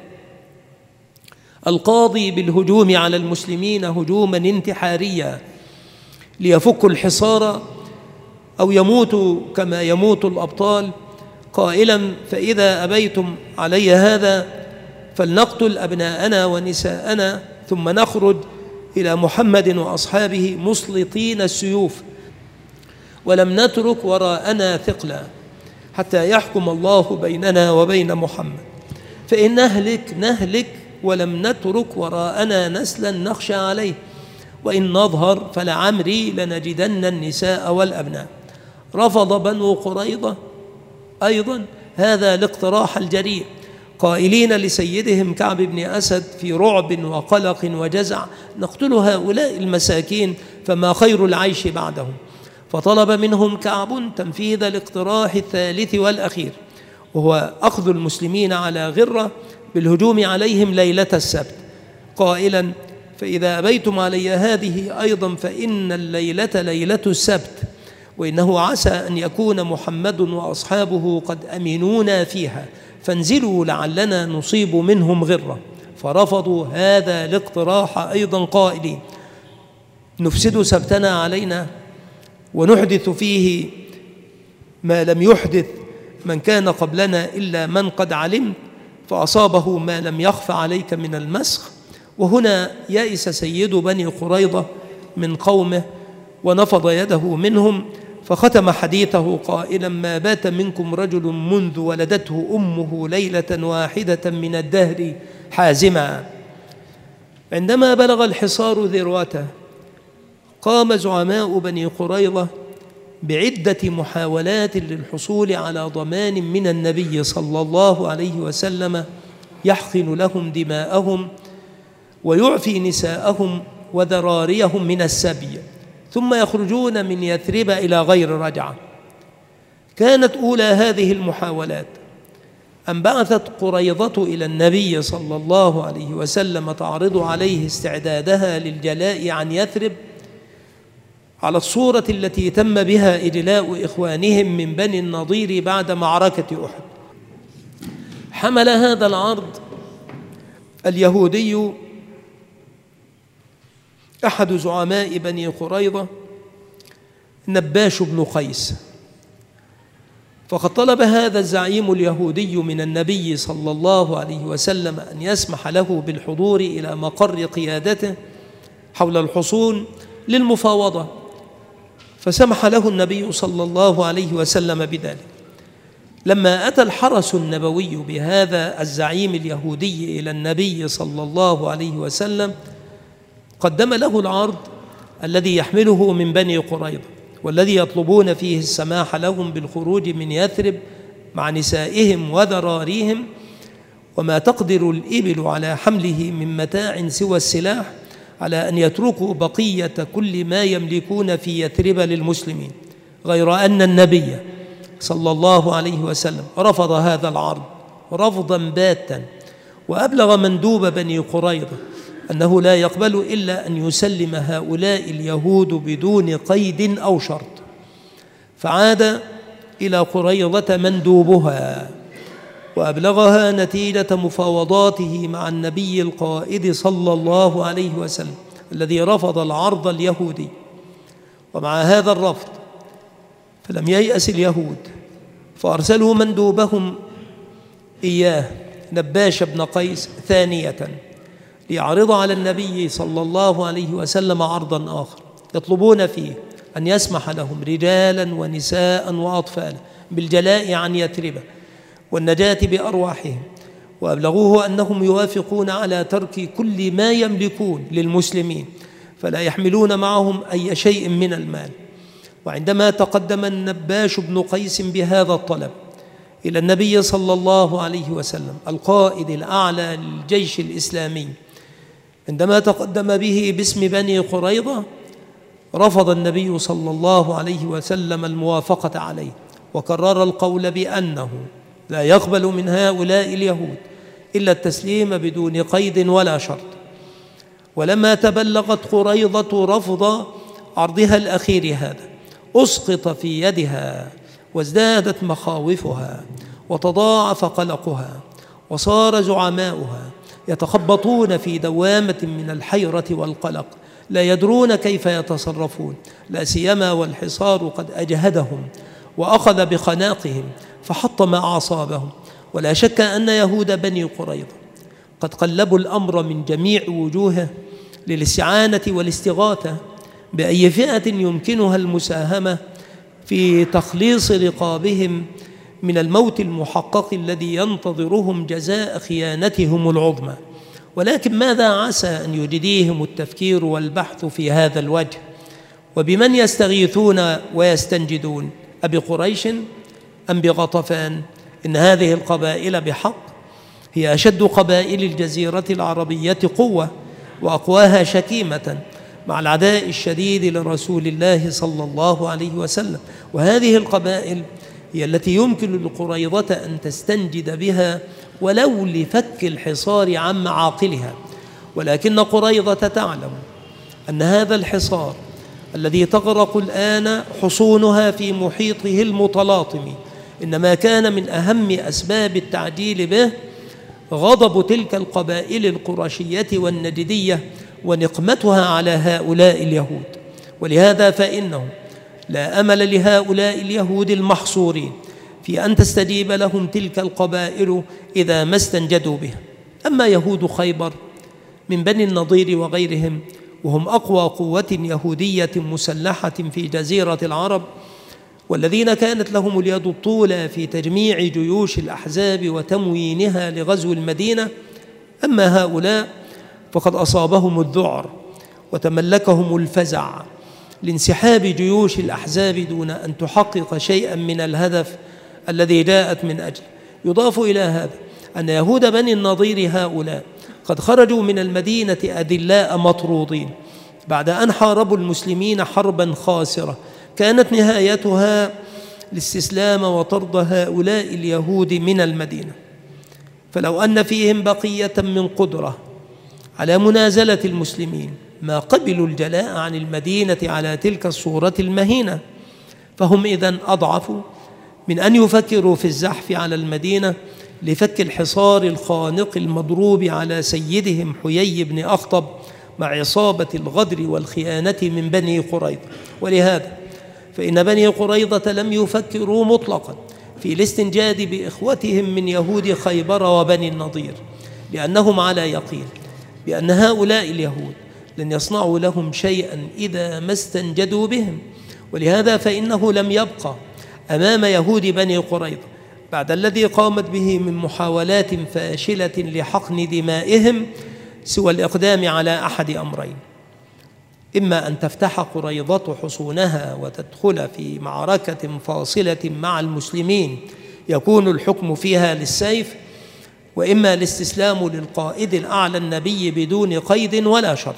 القاضي بالهجوم على المسلمين هجوما انتحاريا ليفكوا الحصار أو يموتوا كما يموت الأبطال، قائلا: فإذا أبيتم علي هذا فلنقتل أبناءنا ونساءنا ثم نخرج إلى محمد وأصحابه مسلطين السيوف، ولم نترك وراءنا ثقلا حتى يحكم الله بيننا وبين محمد، فإن نهلك نهلك ولم نترك وراءنا نسلا نخشى عليه، وإن نظهر فلعمري لنجدن النساء والأبناء. رفض بنو قريظة أيضا هذا الاقتراح الجريء، قائلين لسيدهم كعب بن أسد في رعب وقلق وجزع: نقتل هؤلاء المساكين فما خير العيش بعدهم. فطلب منهم كعب تنفيذ الاقتراح الثالث والأخير، وهو أخذ المسلمين على غرة بالهجوم عليهم ليلة السبت، قائلا: فإذا أبيتم علي هذه أيضا فإن الليلة ليلة السبت، وإنه عسى أن يكون محمد وأصحابه قد أمنونا فيها، فانزلوا لعلنا نصيب منهم غرة. فرفضوا هذا الاقتراح أيضا قائلين: نفسد سبتنا علينا ونحدث فيه ما لم يحدث من كان قبلنا إلا من قد علمت، فأصابه ما لم يخف عليك من المسخ. وهنا يئس سيد بني قريظة من قومه ونفض يده منهم، فختم حديثه قائلا: ما بات منكم رجل منذ ولدته أمه ليلة واحدة من الدهر حازما. عندما بلغ الحصار ذروته قام زعماء بني قريظة بعدة محاولات للحصول على ضمان من النبي صلى الله عليه وسلم يحقن لهم دماءهم ويعفي نساءهم وذراريهم من السبي، ثم يخرجون من يثرب إلى غير رجعة. كانت أولى هذه المحاولات أن بعثت قريظة إلى النبي صلى الله عليه وسلم تعرض عليه استعدادها للجلاء عن يثرب على الصورة التي تم بها إجلاء إخوانهم من بني النضير بعد معركة أحد. حمل هذا العرض اليهودي أحد زعماء بني قريظة نباش بن قيس، فقد طلب هذا الزعيم اليهودي من النبي صلى الله عليه وسلم أن يسمح له بالحضور إلى مقر قيادته حول الحصون للمفاوضة، فسمح له النبي صلى الله عليه وسلم بذلك. لما أتى الحرس النبوي بهذا الزعيم اليهودي إلى النبي صلى الله عليه وسلم قدم له العرض الذي يحمله من بني قريظة، والذي يطلبون فيه السماح لهم بالخروج من يثرب مع نسائهم وذراريهم وما تقدر الإبل على حمله من متاع سوى السلاح، على أن يتركوا بقية كل ما يملكون في يثرب للمسلمين، غير أن النبي صلى الله عليه وسلم رفض هذا العرض رفضا باتا، وأبلغ مندوب بني قريظة أنه لا يقبل إلا أن يسلم هؤلاء اليهود بدون قيد أو شرط. فعاد إلى قريظة مندوبها وأبلغها نتيجة مفاوضاته مع النبي القائد صلى الله عليه وسلم الذي رفض العرض اليهودي. ومع هذا الرفض فلم ييأس اليهود، فأرسلوا مندوبهم إياه نباش بن قيس ثانية ليعرض على النبي صلى الله عليه وسلم عرضا آخر يطلبون فيه أن يسمح لهم رجالا ونساء وأطفالا بالجلاء عن يثرب والنجاة بأرواحهم، وأبلغوه أنهم يوافقون على ترك كل ما يملكون للمسلمين، فلا يحملون معهم أي شيء من المال. وعندما تقدم النباش بن قيس بهذا الطلب إلى النبي صلى الله عليه وسلم القائد الأعلى للجيش الإسلامي، عندما تقدم به باسم بني قريظة، رفض النبي صلى الله عليه وسلم الموافقة عليه، وكرر القول بأنه لا يقبل من هؤلاء اليهود إلا التسليم بدون قيد ولا شرط. ولما تبلغت قريظة رفض عرضها الأخير هذا، أسقط في يدها وازدادت مخاوفها وتضاعف قلقها، وصار زعماؤها يتخبطون في دوامة من الحيرة والقلق، لا يدرون كيف يتصرفون، لا سيما والحصار قد أجهدهم وأخذ بخناقهم فحطم أعصابهم. ولا شك أن يهود بني قريظة قد قلبوا الأمر من جميع وجوهه للاستعانة والاستغاثة بأي فئة يمكنها المساهمة في تخليص رقابهم من الموت المحقق الذي ينتظرهم جزاء خيانتهم العظمى. ولكن ماذا عسى أن يجديهم التفكير والبحث في هذا الوجه؟ وبمن يستغيثون ويستنجدون؟ أبي قريش أم بغطفان؟ إن هذه القبائل بحق هي أشد قبائل الجزيرة العربية قوة وأقواها شكيمة مع العداء الشديد لرسول الله صلى الله عليه وسلم. وهذه القبائل هي التي يمكن لقريظة أن تستنجد بها ولو لفك الحصار عن معاقلها. ولكن قريظة تعلم أن هذا الحصار الذي تغرق الآن حصونها في محيطه المتلاطم إنما كان من أهم أسباب التعجيل به غضب تلك القبائل القرشية والنجدية ونقمتها على هؤلاء اليهود. ولهذا فإنه لا أمل لهؤلاء اليهود المحصورين في أن تستجيب لهم تلك القبائل إذا ما استنجدوا بها. أما يهود خيبر من بني النضير وغيرهم، وهم أقوى قوة يهودية مسلحة في جزيرة العرب، والذين كانت لهم اليد الطولى في تجميع جيوش الأحزاب وتموينها لغزو المدينة، أما هؤلاء فقد أصابهم الذعر وتملكهم الفزع لانسحاب جيوش الأحزاب دون أن تحقق شيئا من الهدف الذي جاءت من أجله. يضاف إلى هذا أن يهود بني النضير هؤلاء قد خرجوا من المدينة أذلاء مطرودين بعد أن حاربوا المسلمين حربا خاسرة كانت نهايتها الاستسلام وطرد هؤلاء اليهود من المدينة. فلو أن فيهم بقية من قدرة على منازلة المسلمين ما قبلوا الجلاء عن المدينة على تلك الصورة المهينة، فهم إذن أضعف من أن يفكروا في الزحف على المدينة لفك الحصار الخانق المضروب على سيدهم حيي بن أخطب مع عصابة الغدر والخيانة من بني قريظة. ولهذا فإن بني قريظة لم يفكروا مطلقا في الاستنجاد بإخوتهم من يهود خيبر وبني النضير، لأنهم على يقين بأن هؤلاء اليهود لن يصنعوا لهم شيئا إذا ما استنجدوا بهم. ولهذا فإنه لم يبقى أمام يهود بني قريظة بعد الذي قامت به من محاولات فاشلة لحقن دمائهم سوى الإقدام على أحد أمرين: إما أن تفتح قريظة حصونها وتدخل في معركة فاصلة مع المسلمين يكون الحكم فيها للسيف، وإما الاستسلام للقائد الأعلى النبي بدون قيد ولا شرط.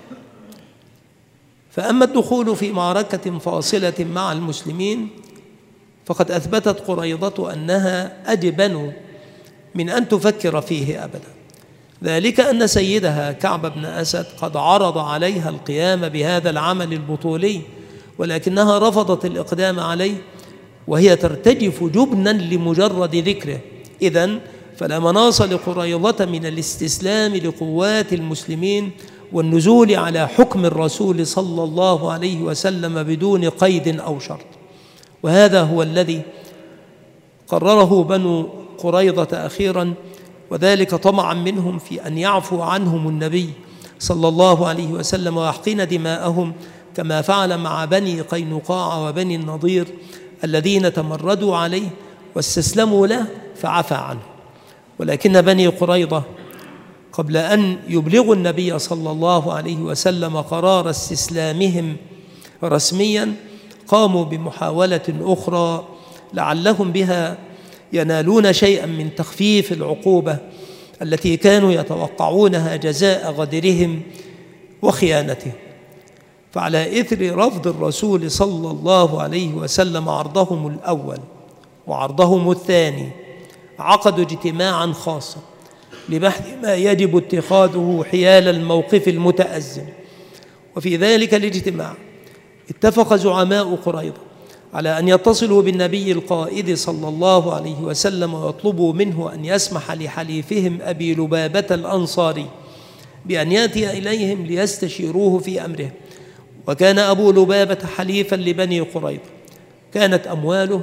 فأما الدخول في معركة فاصلة مع المسلمين فقد أثبتت قريظة أنها أجبن من أن تفكر فيه أبدا، ذلك أن سيدها كعب بن أسد قد عرض عليها القيام بهذا العمل البطولي، ولكنها رفضت الإقدام عليه وهي ترتجف جبنا لمجرد ذكره. إذن فلا مناص لقريظة من الاستسلام لقوات المسلمين والنزول على حكم الرسول صلى الله عليه وسلم بدون قيد أو شرط. وهذا هو الذي قرره بنو قريظة أخيرا، وذلك طمعا منهم في أن يعفو عنهم النبي صلى الله عليه وسلم ويحقن دماءهم كما فعل مع بني قينقاع وبني النضير الذين تمردوا عليه واستسلموا له فعفى عنه. ولكن بني قريظة قبل أن يبلغوا النبي صلى الله عليه وسلم قرار استسلامهم رسميا قاموا بمحاولة أخرى لعلهم بها ينالون شيئا من تخفيف العقوبة التي كانوا يتوقعونها جزاء غدرهم وخيانتهم. فعلى إثر رفض الرسول صلى الله عليه وسلم عرضهم الأول وعرضهم الثاني عقدوا اجتماعا خاصا لبحث ما يجب اتخاذه حيال الموقف المتأزم. وفي ذلك الاجتماع اتفق زعماء قريظة على أن يتصلوا بالنبي القائد صلى الله عليه وسلم ويطلبوا منه أن يسمح لحليفهم أبي لبابة الأنصاري بأن يأتي إليهم ليستشيروه في أمره. وكان أبو لبابة حليفا لبني قريظة، كانت أمواله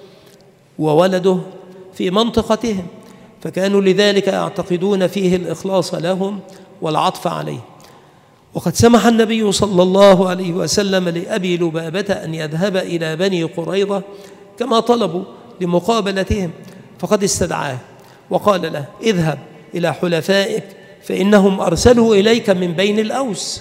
وولده في منطقتهم، فكانوا لذلك يعتقدون فيه الإخلاص لهم والعطف عليه. وقد سمح النبي صلى الله عليه وسلم لأبي لبابة أن يذهب إلى بني قريظة كما طلبوا لمقابلتهم، فقد استدعاه وقال له: اذهب إلى حلفائك فإنهم أرسلوا إليك من بين الأوس.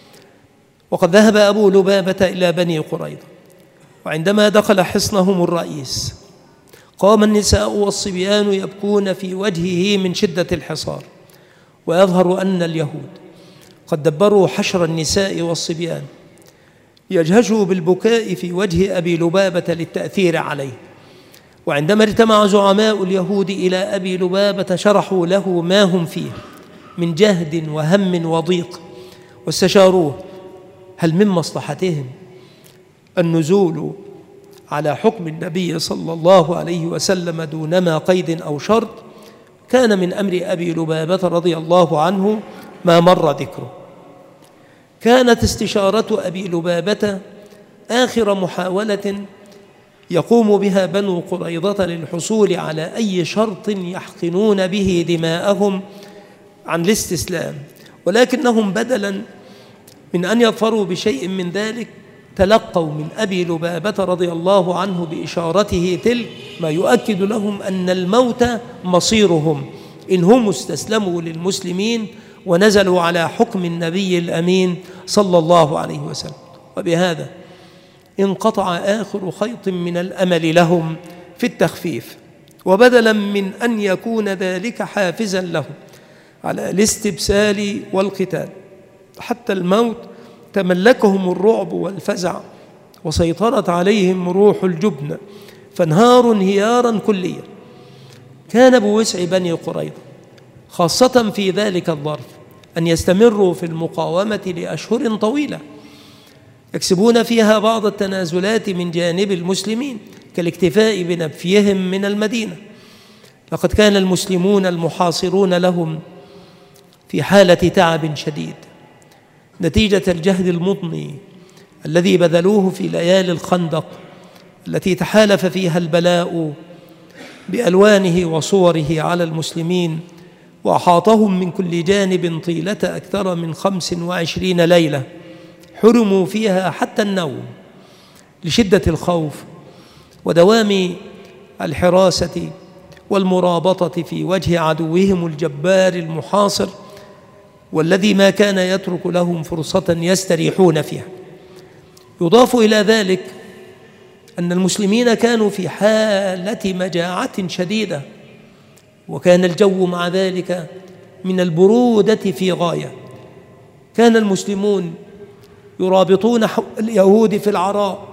وقد ذهب أبو لبابة إلى بني قريظة، وعندما دخل حصنهم الرئيس قام النساء والصبيان يبكون في وجهه من شدة الحصار، ويظهر أن اليهود قد دبروا حشر النساء والصبيان يجهشوا بالبكاء في وجه أبي لبابة للتأثير عليه. وعندما اجتمع زعماء اليهود إلى أبي لبابة شرحوا له ما هم فيه من جهد وهم وضيق، واستشاروه هل من مصلحتهم النزول على حكم النبي صلى الله عليه وسلم دونما قيد أو شرط. كان من أمر أبي لبابة رضي الله عنه ما مر ذكره. كانت استشارة أبي لبابة آخر محاولة يقوم بها بنو قريظة للحصول على أي شرط يحقنون به دماءهم عن الاستسلام، ولكنهم بدلاً من أن يظفروا بشيء من ذلك تلقوا من أبي لبابة رضي الله عنه بإشارته تلك ما يؤكد لهم أن الموت مصيرهم إن هم استسلموا للمسلمين ونزلوا على حكم النبي الأمين صلى الله عليه وسلم. وبهذا انقطع آخر خيط من الأمل لهم في التخفيف، وبدلا من أن يكون ذلك حافزا لهم على الاستبسال والقتال حتى الموت تملكهم الرعب والفزع، وسيطرت عليهم روح الجبن فانهاروا انهيارا كليا. كان بوسع بني قريظة خاصة في ذلك الظرف أن يستمروا في المقاومة لأشهر طويلة يكسبون فيها بعض التنازلات من جانب المسلمين كالاكتفاء بنفيهم من المدينة. لقد كان المسلمون المحاصرون لهم في حالة تعب شديد نتيجة الجهد المضني الذي بذلوه في ليالي الخندق التي تحالف فيها البلاء بألوانه وصوره على المسلمين، وأحاطهم من كل جانب طيلة أكثر من خمس وعشرين ليلة حرموا فيها حتى النوم لشدة الخوف ودوام الحراسة والمرابطة في وجه عدوهم الجبار المحاصر، والذي ما كان يترك لهم فرصة يستريحون فيها. يضاف إلى ذلك أن المسلمين كانوا في حالة مجاعة شديدة، وكان الجو مع ذلك من البرودة في غاية. كان المسلمون يرابطون حول اليهود في العراء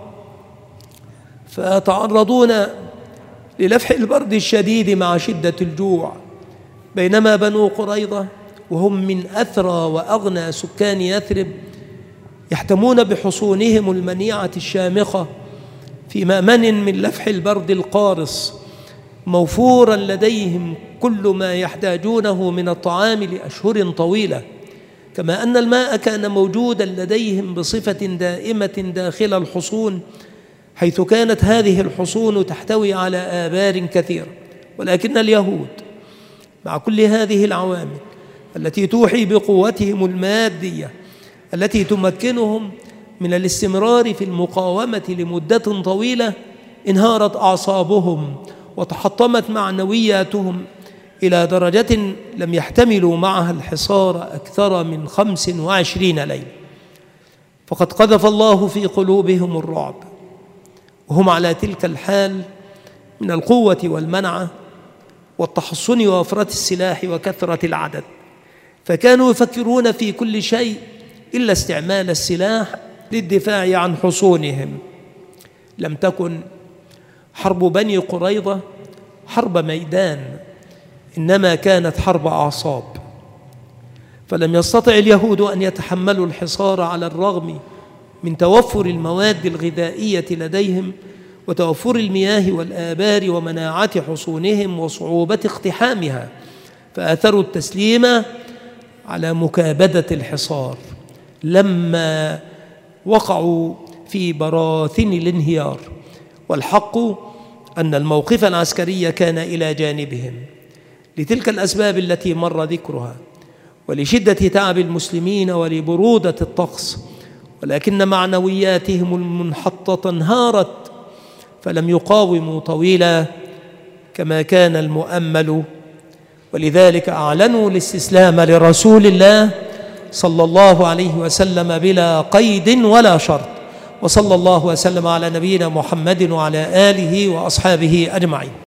فيتعرضون للفح البرد الشديد مع شدة الجوع، بينما بنو قريظة وهم من أثرى وأغنى سكان يثرب يحتمون بحصونهم المنيعة الشامخة في مأمن من لفح البرد القارص، موفورا لديهم كل ما يحتاجونه من الطعام لأشهر طويلة، كما أن الماء كان موجودا لديهم بصفة دائمة داخل الحصون، حيث كانت هذه الحصون تحتوي على آبار كثيرة. ولكن اليهود مع كل هذه العوامل التي توحي بقوتهم المادية التي تمكنهم من الاستمرار في المقاومة لمدة طويلة، انهارت أعصابهم وتحطمت معنوياتهم إلى درجة لم يحتملوا معها الحصار أكثر من خمس وعشرين ليلة، فقد قذف الله في قلوبهم الرعب وهم على تلك الحال من القوة والمنعة والتحصن ووفرة السلاح وكثرة العدد، فكانوا يفكرون في كل شيء إلا استعمال السلاح للدفاع عن حصونهم. لم تكن حرب بني قريظة حرب ميدان، إنما كانت حرب أعصاب، فلم يستطع اليهود أن يتحملوا الحصار على الرغم من توفر المواد الغذائية لديهم وتوفر المياه والآبار ومناعة حصونهم وصعوبة اقتحامها، فآثروا التسليم على مكابدة الحصار لما وقعوا في براثن الانهيار. والحق أن الموقف العسكري كان إلى جانبهم لتلك الأسباب التي مر ذكرها، ولشدة تعب المسلمين ولبرودة الطقس، ولكن معنوياتهم المنحطة انهارت فلم يقاوموا طويلا كما كان المؤمل، ولذلك أعلنوا الاستسلام لرسول الله صلى الله عليه وسلم بلا قيد ولا شرط. وصلى الله وسلم على نبينا محمد وعلى آله وأصحابه أجمعين.